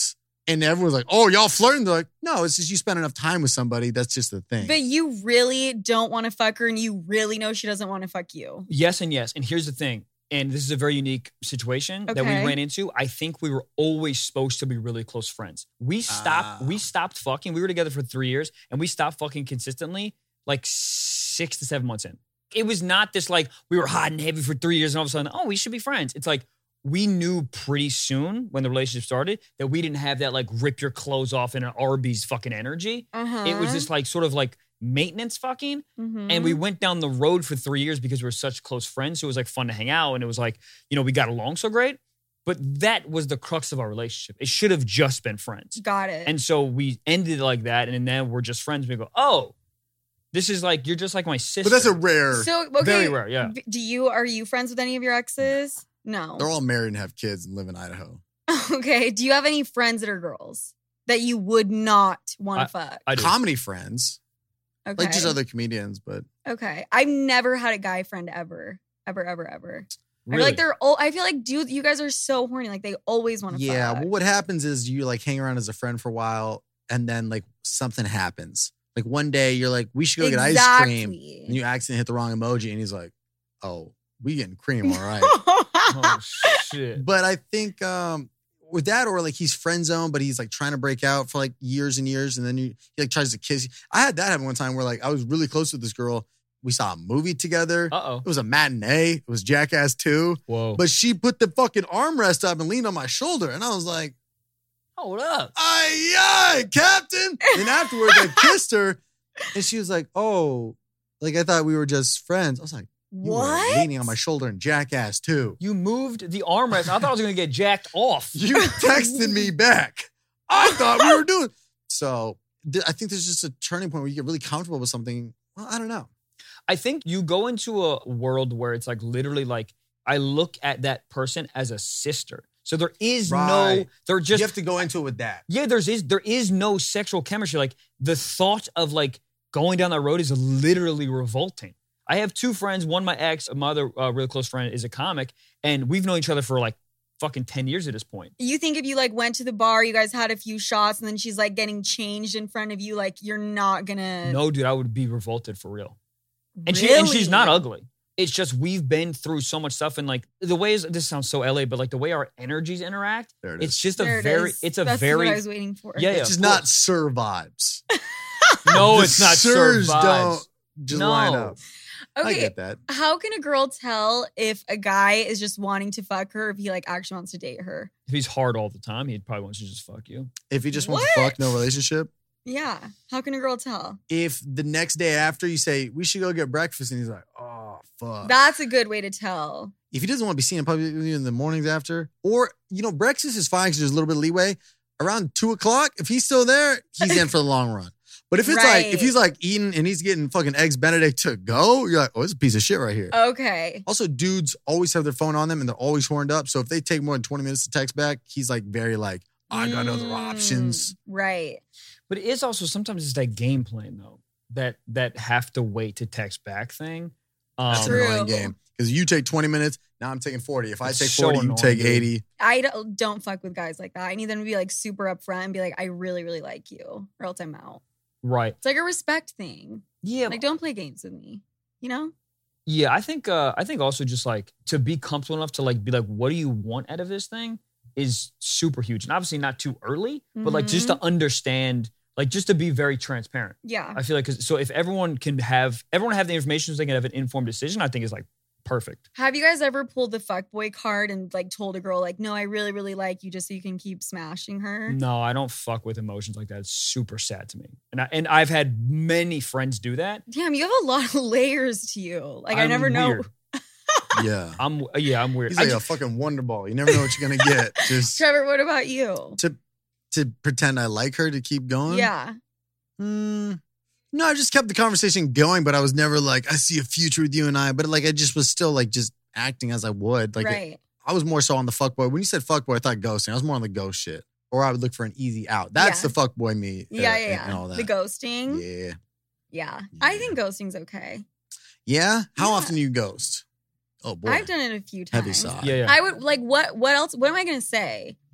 And everyone's like, oh, y'all flirting? They're like, no, it's just you spend enough time with somebody. That's just the thing. But you really don't want to fuck her and you really know she doesn't want to fuck you. Yes and yes. And here's the thing. And this is a very unique situation that we ran into. I think we were always supposed to be really close friends. We stopped fucking. We were together for 3 years and we stopped fucking consistently like 6 to 7 months in. It was not this like we were hot and heavy for 3 years and all of a sudden, oh, we should be friends. It's like we knew pretty soon when the relationship started that we didn't have that like rip your clothes off in an Arby's fucking energy. It was just like sort of like maintenance fucking. And we went down the road for 3 years because we were such close friends. So it was like fun to hang out and it was like, we got along so great. But that was the crux of our relationship. It should have just been friends. Got it. And so we ended it like that. And then we're just friends. We go, oh, this is like, you're just like my sister. But that's a rare. So, okay, very rare, yeah. Are you friends with any of your exes? No. They're all married and have kids and live in Idaho. Okay. Do you have any friends that are girls that you would not want to fuck? I do. Comedy friends. Okay. Like just other comedians, but. Okay. I've never had a guy friend ever. Ever. Really? I feel like I feel like, dude, you guys are so horny. Like, they always want to fuck. Yeah. Well, what happens is you like hang around as a friend for a while and then like something happens. Like one day you're like, we should go get ice cream. And you accidentally hit the wrong emoji and he's like, oh, we getting cream, all right. Oh, shit. But I think with that, or like he's friend zone, but he's like trying to break out for like years and years. And then he like tries to kiss you. I had that happen one time where like I was really close with this girl. We saw a movie together. Uh-oh. It was a matinee. It was Jackass 2. Whoa. But she put the fucking armrest up and leaned on my shoulder. And I was like, hold up. Aye, Captain. And afterwards I kissed her and she was like, oh, like I thought we were just friends. I was like, you what? were leaning on my shoulder in Jackass 2. You moved the armrest. I thought I was going to get jacked off. You texted me back. I thought we were doing. So I think there's just a turning point where you get really comfortable with something. Well, I don't know. I think you go into a world where it's like literally like I look at that person as a sister. So there is Right. they're just. You have to go into it with that. Yeah, there is no sexual chemistry. Like the thought of like going down that road is literally revolting. I have 2 friends. One, my ex, my other really close friend is a comic. And we've known each other for like fucking 10 years at this point. You think if you like went to the bar, you guys had a few shots and then she's like getting changed in front of you, like you're not gonna. No, dude, I would be revolted for real. And Really? she's not ugly. It's just we've been through so much stuff and like the ways, this sounds so LA, but like the way our energies interact, There it is. it's just There a it very, is. it's a That's very, what I was waiting for. yeah, It's just not Sir vibes. no, The it's not Sirs Sir vibes. don't just No. line up. I Okay. get that. How can a girl tell if a guy is just wanting to fuck her if he like actually wants to date her? If he's hard all the time, he'd probably want to just fuck you. If he just wants What? to fuck, no relationship. Yeah. How can a girl tell? If the next day after you say, we should go get breakfast, and he's like, oh, fuck. That's a good way to tell. If he doesn't want to be seen in public with you in the mornings after, or, breakfast is fine because there's a little bit of leeway. Around 2:00, if he's still there, he's in for the long run. But if it's like, if Right. he's like eating and he's getting fucking eggs Benedict to go, you're like, oh, it's a piece of shit right here. Okay. Also, dudes always have their phone on them and they're always horned up. So if they take more than 20 minutes to text back, he's like very like, I got other options. Right. But it is also sometimes it's that game plan though, that have to wait to text back thing. That's an True. annoying game. Because you take 20 minutes, now I'm taking 40. If I It's take so 40, you annoying, take dude. 80. I don't fuck with guys like that. I need them to be like super upfront and be like, I really, really like you, or else I'm out. Right. It's like a respect thing. Yeah. Like, don't play games with me. You know? Yeah, I think also just like to be comfortable enough to like be like, what do you want out of this thing is super huge. And obviously not too early, but like just to understand, like just to be very transparent. Yeah. I feel like, so if everyone have the information so they can have an informed decision, I think is like perfect. Have you guys ever pulled the fuckboy card and like told a girl like, no, I really, really like you just so you can keep smashing her? No, I don't fuck with emotions like that. It's super sad to me. And I've had many friends do that. Damn, you have a lot of layers to you. Like, I I'm never know. weird. Yeah. I'm weird. He's like a fucking wonder ball. You never know what you're going to get. Just Trevor, what about you? to pretend I like her to keep going. Yeah. No, I just kept the conversation going, but I was never like, I see a future with you and I. But like, I just was still like just acting as I would. Like, right. I was more so on the fuckboy. When you said fuckboy, I thought ghosting. I was more on the ghost shit. Or I would look for an easy out. That's Yeah. the fuckboy me. Yeah, And all that. The ghosting. Yeah. Yeah. I think ghosting's okay. Yeah? How Yeah. often do you ghost? Oh, boy. I've done it a few times. Heavy sigh. Yeah. I would like what else? What am I gonna say?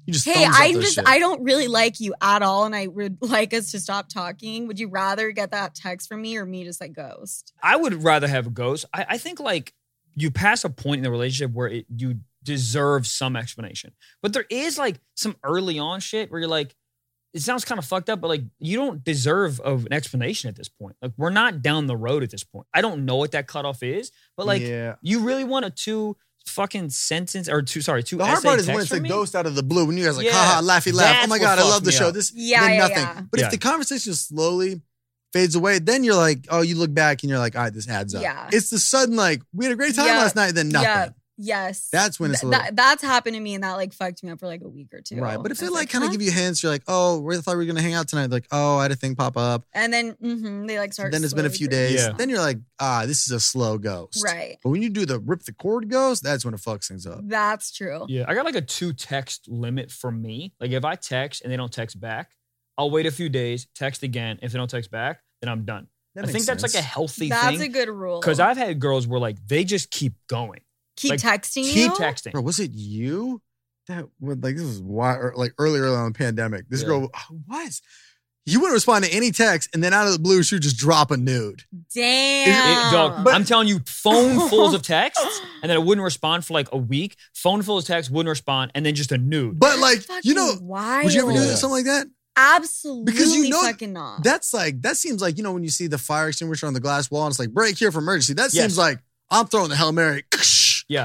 You just Hey, thumbs up those shit. I don't really like you at all, and I would like us to stop talking. Would you rather get that text from me or me just like ghost? I would rather have a ghost. I think like you pass a point in the relationship where you deserve some explanation. But there is like some early on shit where you're like, it sounds kind of fucked up, but like you don't deserve an explanation at this point. Like we're not down the road at this point. I don't know what that cutoff is, but like you really want a two fucking sentence or two The hard part is when it's a ghost out of the blue. When you guys are like, haha, laughy laugh. That's Oh my God, I love the show. This then nothing. Yeah. But if the conversation slowly fades away, then you're like, oh, you look back and you're like, all right, this adds up. Yeah. It's the sudden like, we had a great time last night, then nothing. Yeah. Yes. That's when it's a little... That's happened to me, and that like fucked me up for like a week or two. Right. But if they like kind of give you hints, you're like, oh, we thought we were going to hang out tonight. Like, oh, I had a thing pop up. And then they like start. Then it's been a few days. Then you're like, this is a slow ghost. Right. But when you do the rip the cord ghost, that's when it fucks things up. That's true. Yeah. I got like a 2 text limit for me. Like if I text and they don't text back, I'll wait a few days, text again. If they don't text back, then I'm done. I think that's like a healthy thing. That's a good rule. Because I've had girls where like they just keep going. Keep like, texting you? Keep texting. Bro, was it you? That would like this was why like earlier on the pandemic. This girl what? You wouldn't respond to any text, and then out of the blue, she would just drop a nude. Damn. Dog, I'm telling you, phone fulls of texts, and then I wouldn't respond for like a week. Phone full of texts, wouldn't respond, and then just a nude. But like, you know, wild. would you ever do something like that? Absolutely, because you know, fucking not. That's like, that seems like, you know, when you see the fire extinguisher on the glass wall, and it's like, break here for emergency. That seems like, I'm throwing the Hail Mary. Yeah.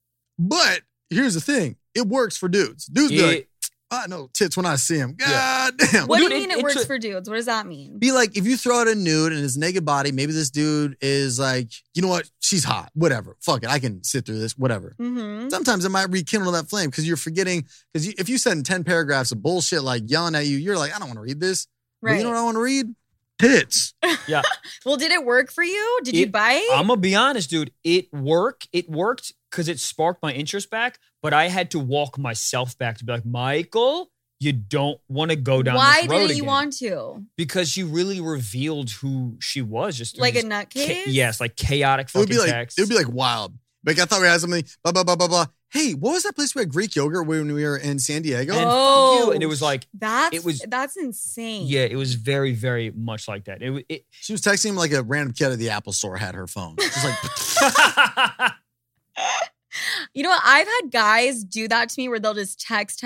But here's the thing. It works for dudes. Dudes be like, I know tits when I see them. God damn. What do you mean it works for dudes? What does that mean? Be like, if you throw out a nude and his naked body, maybe this dude is like, you know what? She's hot. Whatever. Fuck it. I can sit through this. Whatever. Mm-hmm. Sometimes it might rekindle that flame because you're forgetting. Because if you send 10 paragraphs of bullshit like yelling at you, you're like, I don't want to read this. Right. But you know what I want to read? Tits. Yeah. Well, did it work for you? Did you bite? I'm going to be honest, dude. It worked. It worked because it sparked my interest back, but I had to walk myself back to be like, Michael, you don't want to go down this road Why didn't you again. want to? Because she really revealed who she was. Just like a nutcase? Yes, like chaotic fucking text. It would be like wild. Like I thought we had something, blah, blah, blah, blah, blah. Hey, what was that place we had Greek yogurt when we were in San Diego? And fuck you. And it was like, that's insane. Yeah, it was very, very much like that. She was texting him like a random kid at the Apple store had her phone. She's like, you know what? I've had guys do that to me where they'll just text.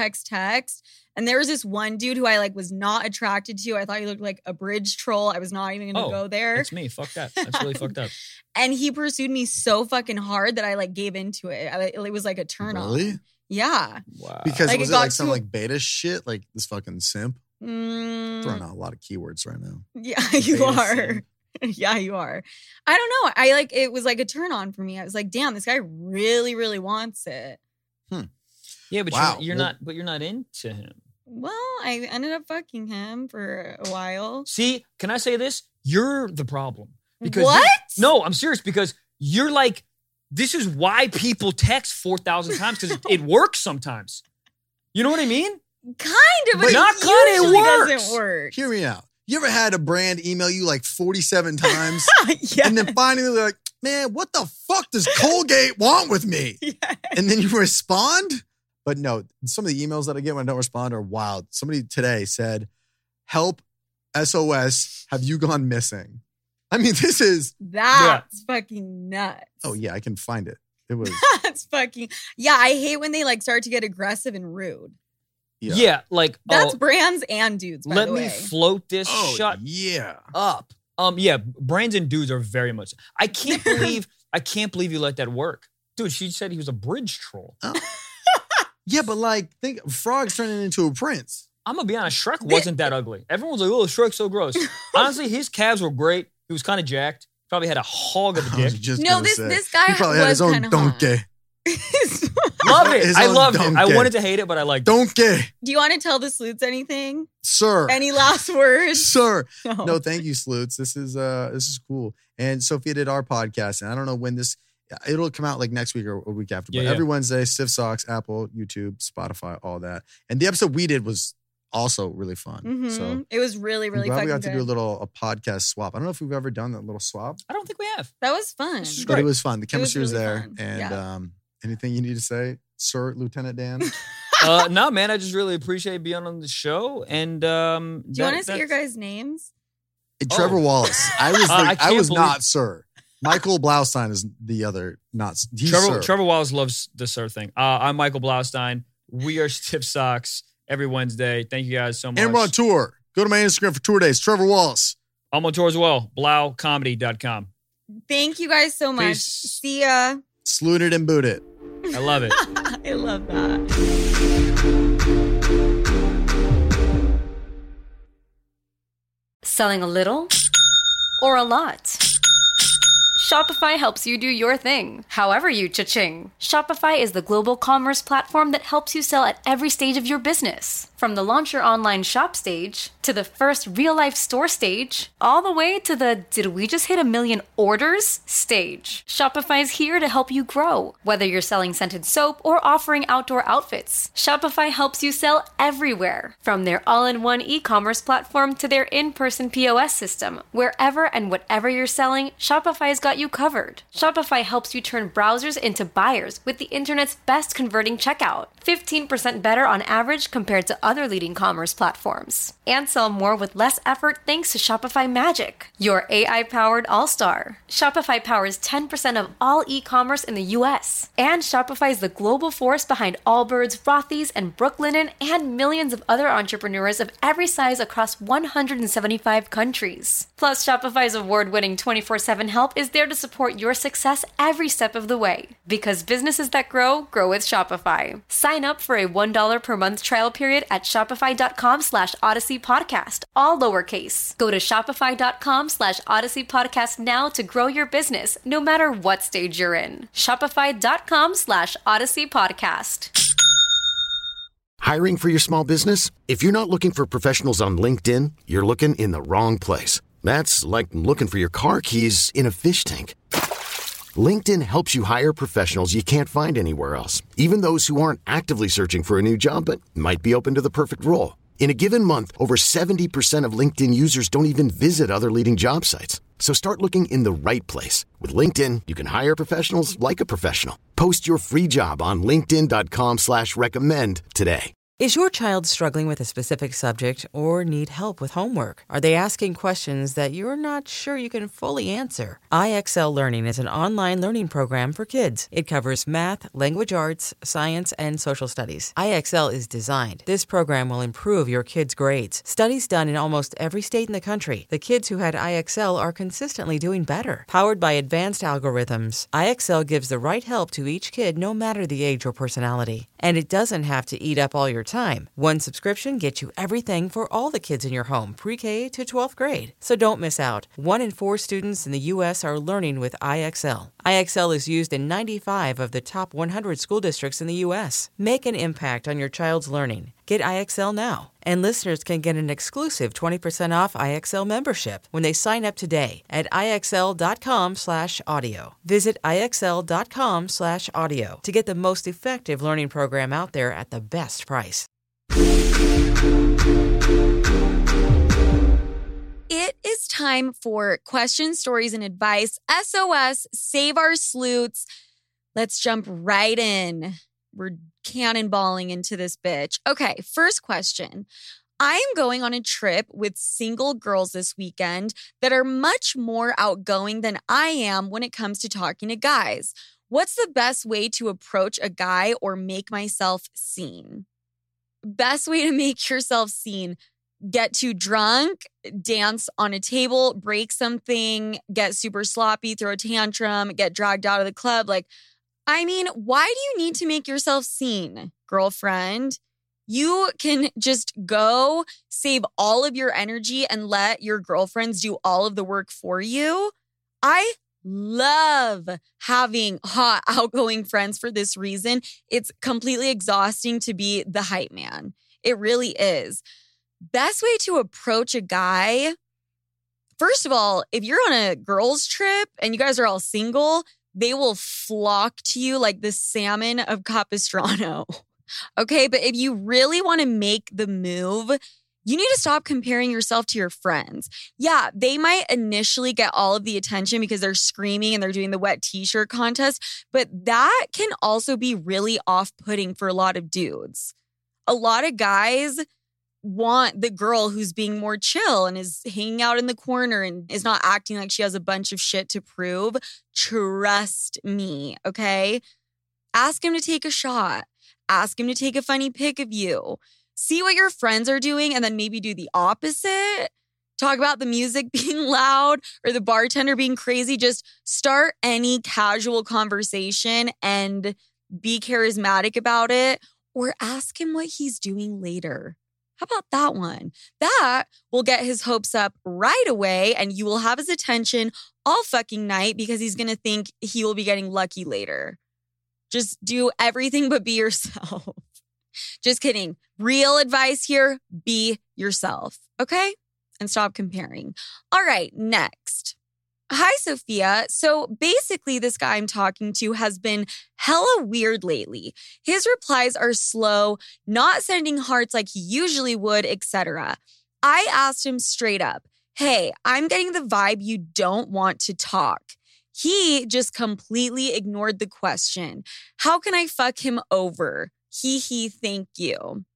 And there was this one dude who I like was not attracted to. I thought he looked like a bridge troll. I was not even going to go there. That's me. Fuck that. That's really fucked up. And he pursued me so fucking hard that I like gave into it. It was like a turn on. Really? Yeah. Wow. Because like, was it like some like beta shit? Like this fucking simp? Throwing out a lot of keywords right now. Yeah, you are. Yeah, you are. I don't know. I like it was like a turn on for me. I was like, damn, this guy really, really wants it. Yeah, but you're not into him. Well, I ended up fucking him for a while. See, can I say this? You're the problem. Because what? No, I'm serious because you're like, this is why people text 4,000 times because it works sometimes. You know what I mean? Kind of, but not kind of. It works. Doesn't work. Hear me out. You ever had a brand email you like 47 times? Yeah. And then finally they're like, man, what the fuck does Colgate want with me? Yes. And then you respond? But no, some of the emails that I get when I don't respond are wild. Somebody today said, help, SOS, have you gone missing? I mean, this is... That's fucking nuts. Oh, yeah, I can find it. It was... That's fucking... Yeah, I hate when they like start to get aggressive and rude. Yeah, like... That's brands and dudes, by let the way. me float this shut up. Yeah, brands and dudes are very much... I can't believe you let that work. Dude, she said he was a bridge troll. Oh. Yeah, but like, think Frog's turning into a prince. I'm going to be honest, Shrek wasn't that ugly. Everyone's like, oh, Shrek's so gross. Honestly, his calves were great. He was kind of jacked. Probably had a hog of a dick. No, this guy he probably had his own donkey. Love it. I loved it. I wanted to hate it, but I liked it. Donkey. Do you want to tell the Sleuts anything? Sir. Any last words? Sir. No, thank you, Sleuts. This is cool. And Sophia did our podcast, and I don't know when this... It'll come out like next week or a week after. But every Wednesday, Stiff Socks, Apple, YouTube, Spotify, all that. And the episode we did was also really fun. Mm-hmm. So it was really, really fun. We got to do a podcast swap. I don't know if we've ever done that little swap. I don't think we have. That was fun. But it was fun. The chemistry was really there. fun. And anything you need to say, Sir Lieutenant Dan? No, man, I just really appreciate being on the show. And Do you want to say your guys' names? Trevor Wallace. I was I I was can't not sir. Michael Blaustein is the other not. He's sir. Trevor Wallace loves the sir thing. I'm Michael Blaustein. We are Stiff Socks every Wednesday. Thank you guys so much. And we're on tour. Go to my Instagram for tour days. Trevor Wallace. I'm on tour as well. BlauComedy.com. Thank you guys so much. Peace. See ya. Sloot it and boot it. I love it. I love that. Selling a little or a lot? Shopify helps you do your thing, however you cha-ching. Shopify is the global commerce platform that helps you sell at every stage of your business. From the launch your online shop stage, to the first real-life store stage, all the way to the did we just hit 1 million orders stage. Shopify's here to help you grow. Whether you're selling scented soap or offering outdoor outfits, Shopify helps you sell everywhere. From their all-in-one e-commerce platform to their in-person POS system, wherever and whatever you're selling, Shopify's got you covered. Shopify helps you turn browsers into buyers with the internet's best converting checkout. 15% better on average compared to other leading commerce platforms. And sell more with less effort thanks to Shopify Magic, your AI-powered all-star. Shopify powers 10% of all e-commerce in the US. And Shopify is the global force behind Allbirds, Rothy's, and Brooklinen, and millions of other entrepreneurs of every size across 175 countries. Plus, Shopify's award-winning 24/7 help is there to support your success every step of the way. Because businesses that grow, grow with Shopify. Sign up for a $1 per month trial period at shopify.com/Odyssey Podcast, all lowercase. Go to shopify.com/Odyssey Podcast now to grow your business, no matter what stage you're in. Shopify.com/Odyssey Podcast. Hiring for your small business? If you're not looking for professionals on LinkedIn, you're looking in the wrong place. That's like looking for your car keys in a fish tank. LinkedIn helps you hire professionals you can't find anywhere else, even those who aren't actively searching for a new job but might be open to the perfect role. In a given month, over 70% of LinkedIn users don't even visit other leading job sites. So start looking in the right place. With LinkedIn, you can hire professionals like a professional. Post your free job on linkedin.com/recommend today. Is your child struggling with a specific subject or need help with homework? Are they asking questions that you're not sure you can fully answer? IXL Learning is an online learning program for kids. It covers math, language arts, science, and social studies. IXL is designed. This program will improve your kids' grades. Studies done in almost every state in the country. The kids who had IXL are consistently doing better. Powered by advanced algorithms, IXL gives the right help to each kid no matter the age or personality. And it doesn't have to eat up all your time. One subscription gets you everything for all the kids in your home, pre-K to 12th grade. So don't miss out. 1 in 4 students in the U.S. are learning with IXL. IXL is used in 95 of the top 100 school districts in the U.S. Make an impact on your child's learning. Get IXL now. And listeners can get an exclusive 20% off IXL membership when they sign up today at IXL.com/audio. Visit IXL.com/audio to get the most effective learning program out there at the best price. It is time for questions, stories, and advice. SOS, save our sleuths. Let's jump right in. We're cannonballing into this bitch. Okay, first question. I am going on a trip with single girls this weekend that are much more outgoing than I am when it comes to talking to guys. What's the best way to approach a guy or make myself seen? Best way to make yourself seen: get too drunk, dance on a table, break something, get super sloppy, throw a tantrum, get dragged out of the club. Why do you need to make yourself seen, girlfriend? You can just go save all of your energy and let your girlfriends do all of the work for you. I love having hot, outgoing friends for this reason. It's completely exhausting to be the hype man. It really is. Best way to approach a guy. First of all, if you're on a girls' trip and you guys are all single, they will flock to you like the salmon of Capistrano. Okay, but if you really want to make the move, you need to stop comparing yourself to your friends. Yeah, they might initially get all of the attention because they're screaming and they're doing the wet t-shirt contest, but that can also be really off-putting for a lot of dudes. A lot of guys want the girl who's being more chill and is hanging out in the corner and is not acting like she has a bunch of shit to prove. Trust me, okay? Ask him to take a shot. Ask him to take a funny pic of you. See what your friends are doing and then maybe do the opposite. Talk about the music being loud or the bartender being crazy. Just start any casual conversation and be charismatic about it, or ask him what he's doing later. How about that one? That will get his hopes up right away and you will have his attention all fucking night because he's going to think he will be getting lucky later. Just do everything but be yourself. Just kidding. Real advice here, be yourself, okay? And stop comparing. All right, next. Hi, Sophia. So basically, this guy I'm talking to has been hella weird lately. His replies are slow, not sending hearts like he usually would, etc. I asked him straight up, hey, I'm getting the vibe you don't want to talk. He just completely ignored the question. How can I fuck him over? Thank you.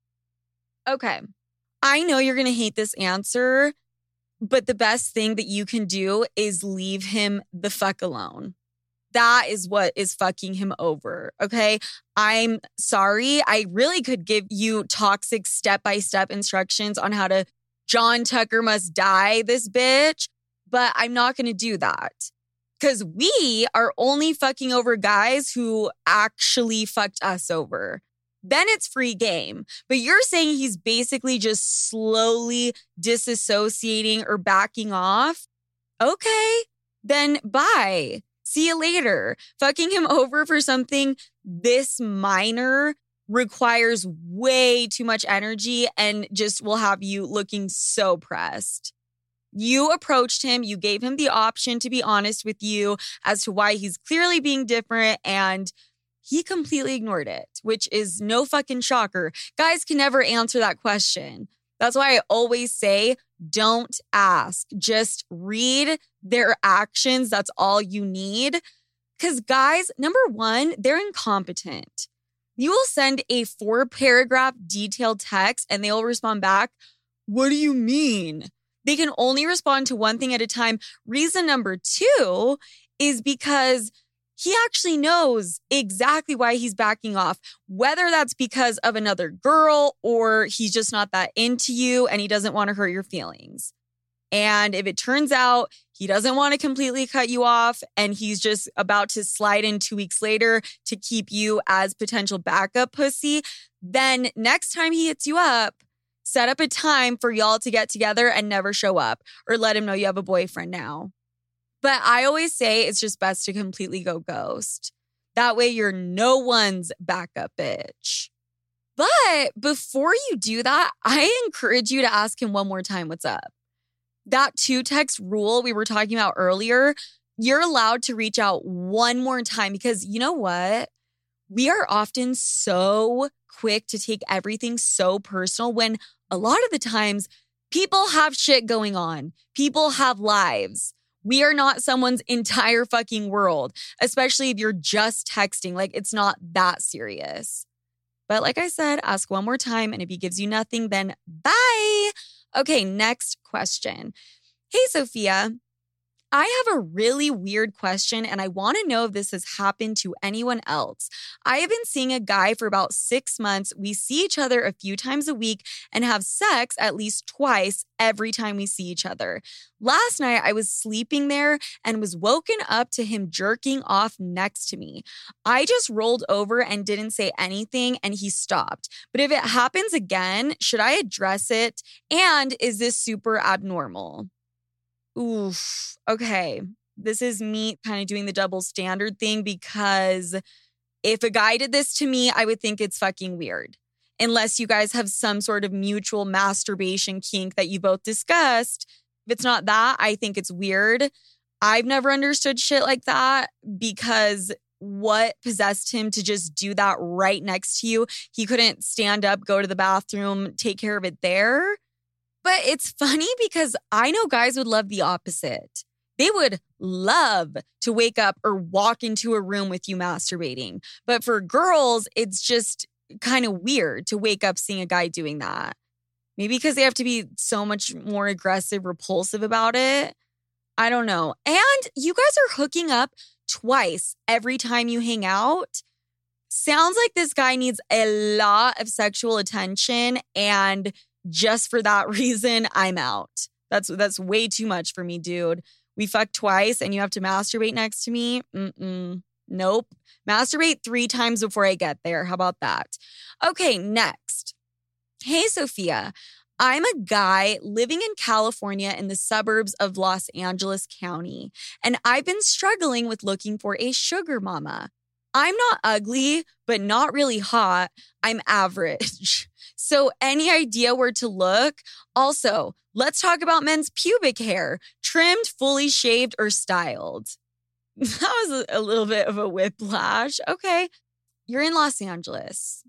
Okay. I know you're going to hate this answer, but the best thing that you can do is leave him the fuck alone. That is what is fucking him over, okay? I'm sorry. I really could give you toxic step-by-step instructions on how to John Tucker must die this bitch, but I'm not going to do that. Because we are only fucking over guys who actually fucked us over. Then it's free game. But you're saying he's basically just slowly disassociating or backing off? Okay, then bye. See you later. Fucking him over for something this minor requires way too much energy and just will have you looking so pressed. You approached him, you gave him the option to be honest with you as to why he's clearly being different, and he completely ignored it, which is no fucking shocker. Guys can never answer that question. That's why I always say, don't ask. Just read their actions. That's all you need. Because guys, number one, they're incompetent. You will send a 4-paragraph detailed text and they will respond back, what do you mean? They can only respond to one thing at a time. Reason number 2 is because he actually knows exactly why he's backing off, whether that's because of another girl or he's just not that into you and he doesn't want to hurt your feelings. And if it turns out he doesn't want to completely cut you off and he's just about to slide in 2 weeks later to keep you as potential backup pussy, then next time he hits you up, set up a time for y'all to get together and never show up, or let him know you have a boyfriend now. But I always say it's just best to completely go ghost. That way you're no one's backup bitch. But before you do that, I encourage you to ask him one more time what's up. That 2-text rule we were talking about earlier, you're allowed to reach out one more time because you know what? We are often so quick to take everything so personal when a lot of the times people have shit going on. People have lives. We are not someone's entire fucking world, especially if you're just texting. Like, it's not that serious. But like I said, ask one more time, and if he gives you nothing, then bye. Okay, next question. Hey, Sophia. I have a really weird question, and I want to know if this has happened to anyone else. I have been seeing a guy for about 6 months. We see each other a few times a week and have sex at least twice every time we see each other. Last night, I was sleeping there and was woken up to him jerking off next to me. I just rolled over and didn't say anything, and he stopped. But if it happens again, should I address it? And is this super abnormal? Oof. Okay. This is me kind of doing the double standard thing because if a guy did this to me, I would think it's fucking weird. Unless you guys have some sort of mutual masturbation kink that you both discussed. If it's not that, I think it's weird. I've never understood shit like that because what possessed him to just do that right next to you? He couldn't stand up, go to the bathroom, take care of it there. But it's funny because I know guys would love the opposite. They would love to wake up or walk into a room with you masturbating. But for girls, it's just kind of weird to wake up seeing a guy doing that. Maybe because they have to be so much more aggressive, repulsive about it. I don't know. And you guys are hooking up twice every time you hang out. Sounds like this guy needs a lot of sexual attention, and just for that reason, I'm out. That's way too much for me, dude. We fucked twice and you have to masturbate next to me? Nope. Masturbate 3 times before I get there. How about that? Okay, next. Hey, Sophia. I'm a guy living in California in the suburbs of Los Angeles County, and I've been struggling with looking for a sugar mama. I'm not ugly, but not really hot. I'm average. So any idea where to look? Also, let's talk about men's pubic hair. Trimmed, fully shaved, or styled? That was a little bit of a whiplash. Okay, you're in Los Angeles.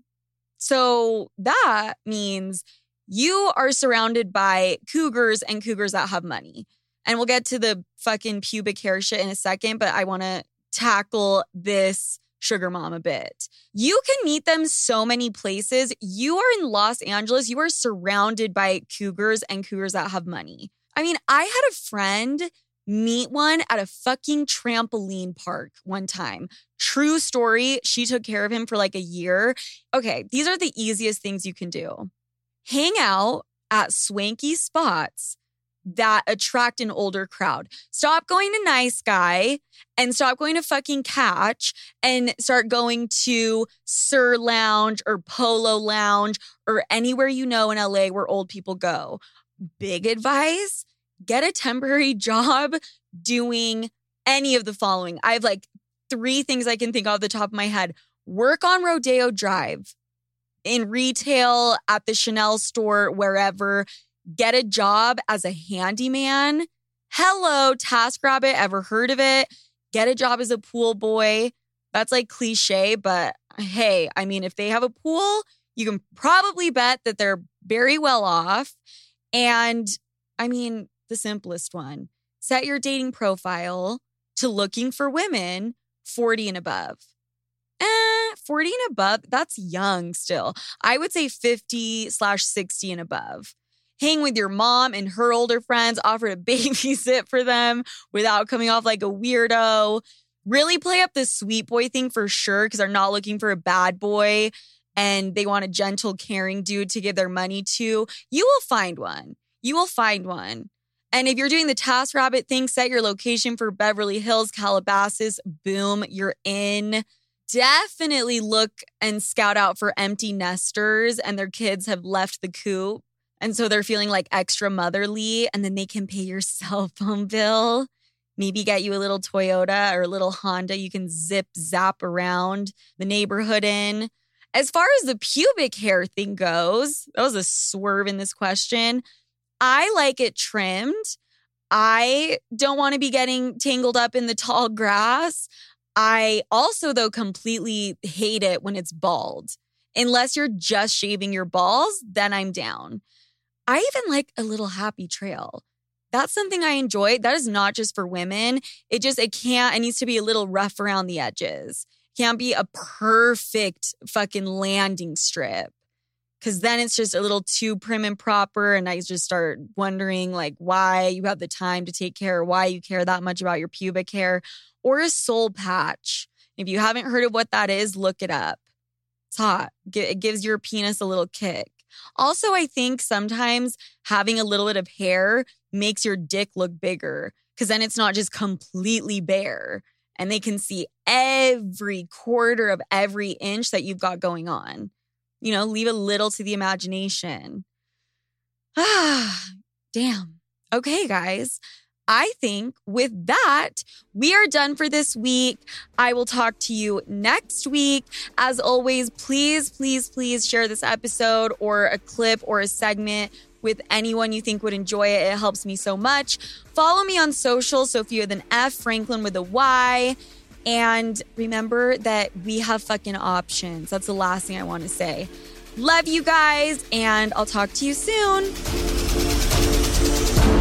So that means you are surrounded by cougars and cougars that have money. And we'll get to the fucking pubic hair shit in a second, but I want to tackle this sugar mom a bit. You can meet them so many places. You are in Los Angeles. You are surrounded by cougars and cougars that have money. I mean, I had a friend meet one at a fucking trampoline park one time. True story. She took care of him for like a year. Okay, these are the easiest things you can do. Hang out at swanky spots that attract an older crowd. Stop going to Nice Guy and stop going to fucking Catch and start going to Sir Lounge or Polo Lounge or anywhere you know in LA where old people go. Big advice, get a temporary job doing any of the following. I have like 3 things I can think of off the top of my head. Work on Rodeo Drive, in retail, at the Chanel store, wherever. Get a job as a handyman. Hello, TaskRabbit, ever heard of it? Get a job as a pool boy. That's like cliche, but hey, I mean, if they have a pool, you can probably bet that they're very well off. And I mean, the simplest one, set your dating profile to looking for women 40 and above. 40 and above, that's young still. I would say 50/60 and above. Hang with your mom and her older friends, offer to babysit for them without coming off like a weirdo. Really play up the sweet boy thing for sure, because they're not looking for a bad boy and they want a gentle, caring dude to give their money to. You will find one. You will find one. And if you're doing the TaskRabbit thing, set your location for Beverly Hills, Calabasas. Boom, you're in. Definitely look and scout out for empty nesters and their kids have left the coop. And so they're feeling like extra motherly, and then they can pay your cell phone bill. Maybe get you a little Toyota or a little Honda you can zip zap around the neighborhood in. As far as the pubic hair thing goes, that was a swerve in this question. I like it trimmed. I don't want to be getting tangled up in the tall grass. I also, though, completely hate it when it's bald. Unless you're just shaving your balls, then I'm down. I even like a little happy trail. That's something I enjoy. That is not just for women. It needs to be a little rough around the edges. It can't be a perfect fucking landing strip. Because then it's just a little too prim and proper. And I just start wondering like why you have the time to take care, why you care that much about your pubic hair. Or a soul patch. If you haven't heard of what that is, look it up. It's hot. It gives your penis a little kick. Also, I think sometimes having a little bit of hair makes your dick look bigger, because then it's not just completely bare and they can see every quarter of every inch that you've got going on. You know, leave a little to the imagination. Damn. Okay, guys. I think with that, we are done for this week. I will talk to you next week. As always, please, please, please share this episode or a clip or a segment with anyone you think would enjoy it. It helps me so much. Follow me on social, Sophia with an F, Franklin with a Y. And remember that we have fucking options. That's the last thing I want to say. Love you guys, and I'll talk to you soon.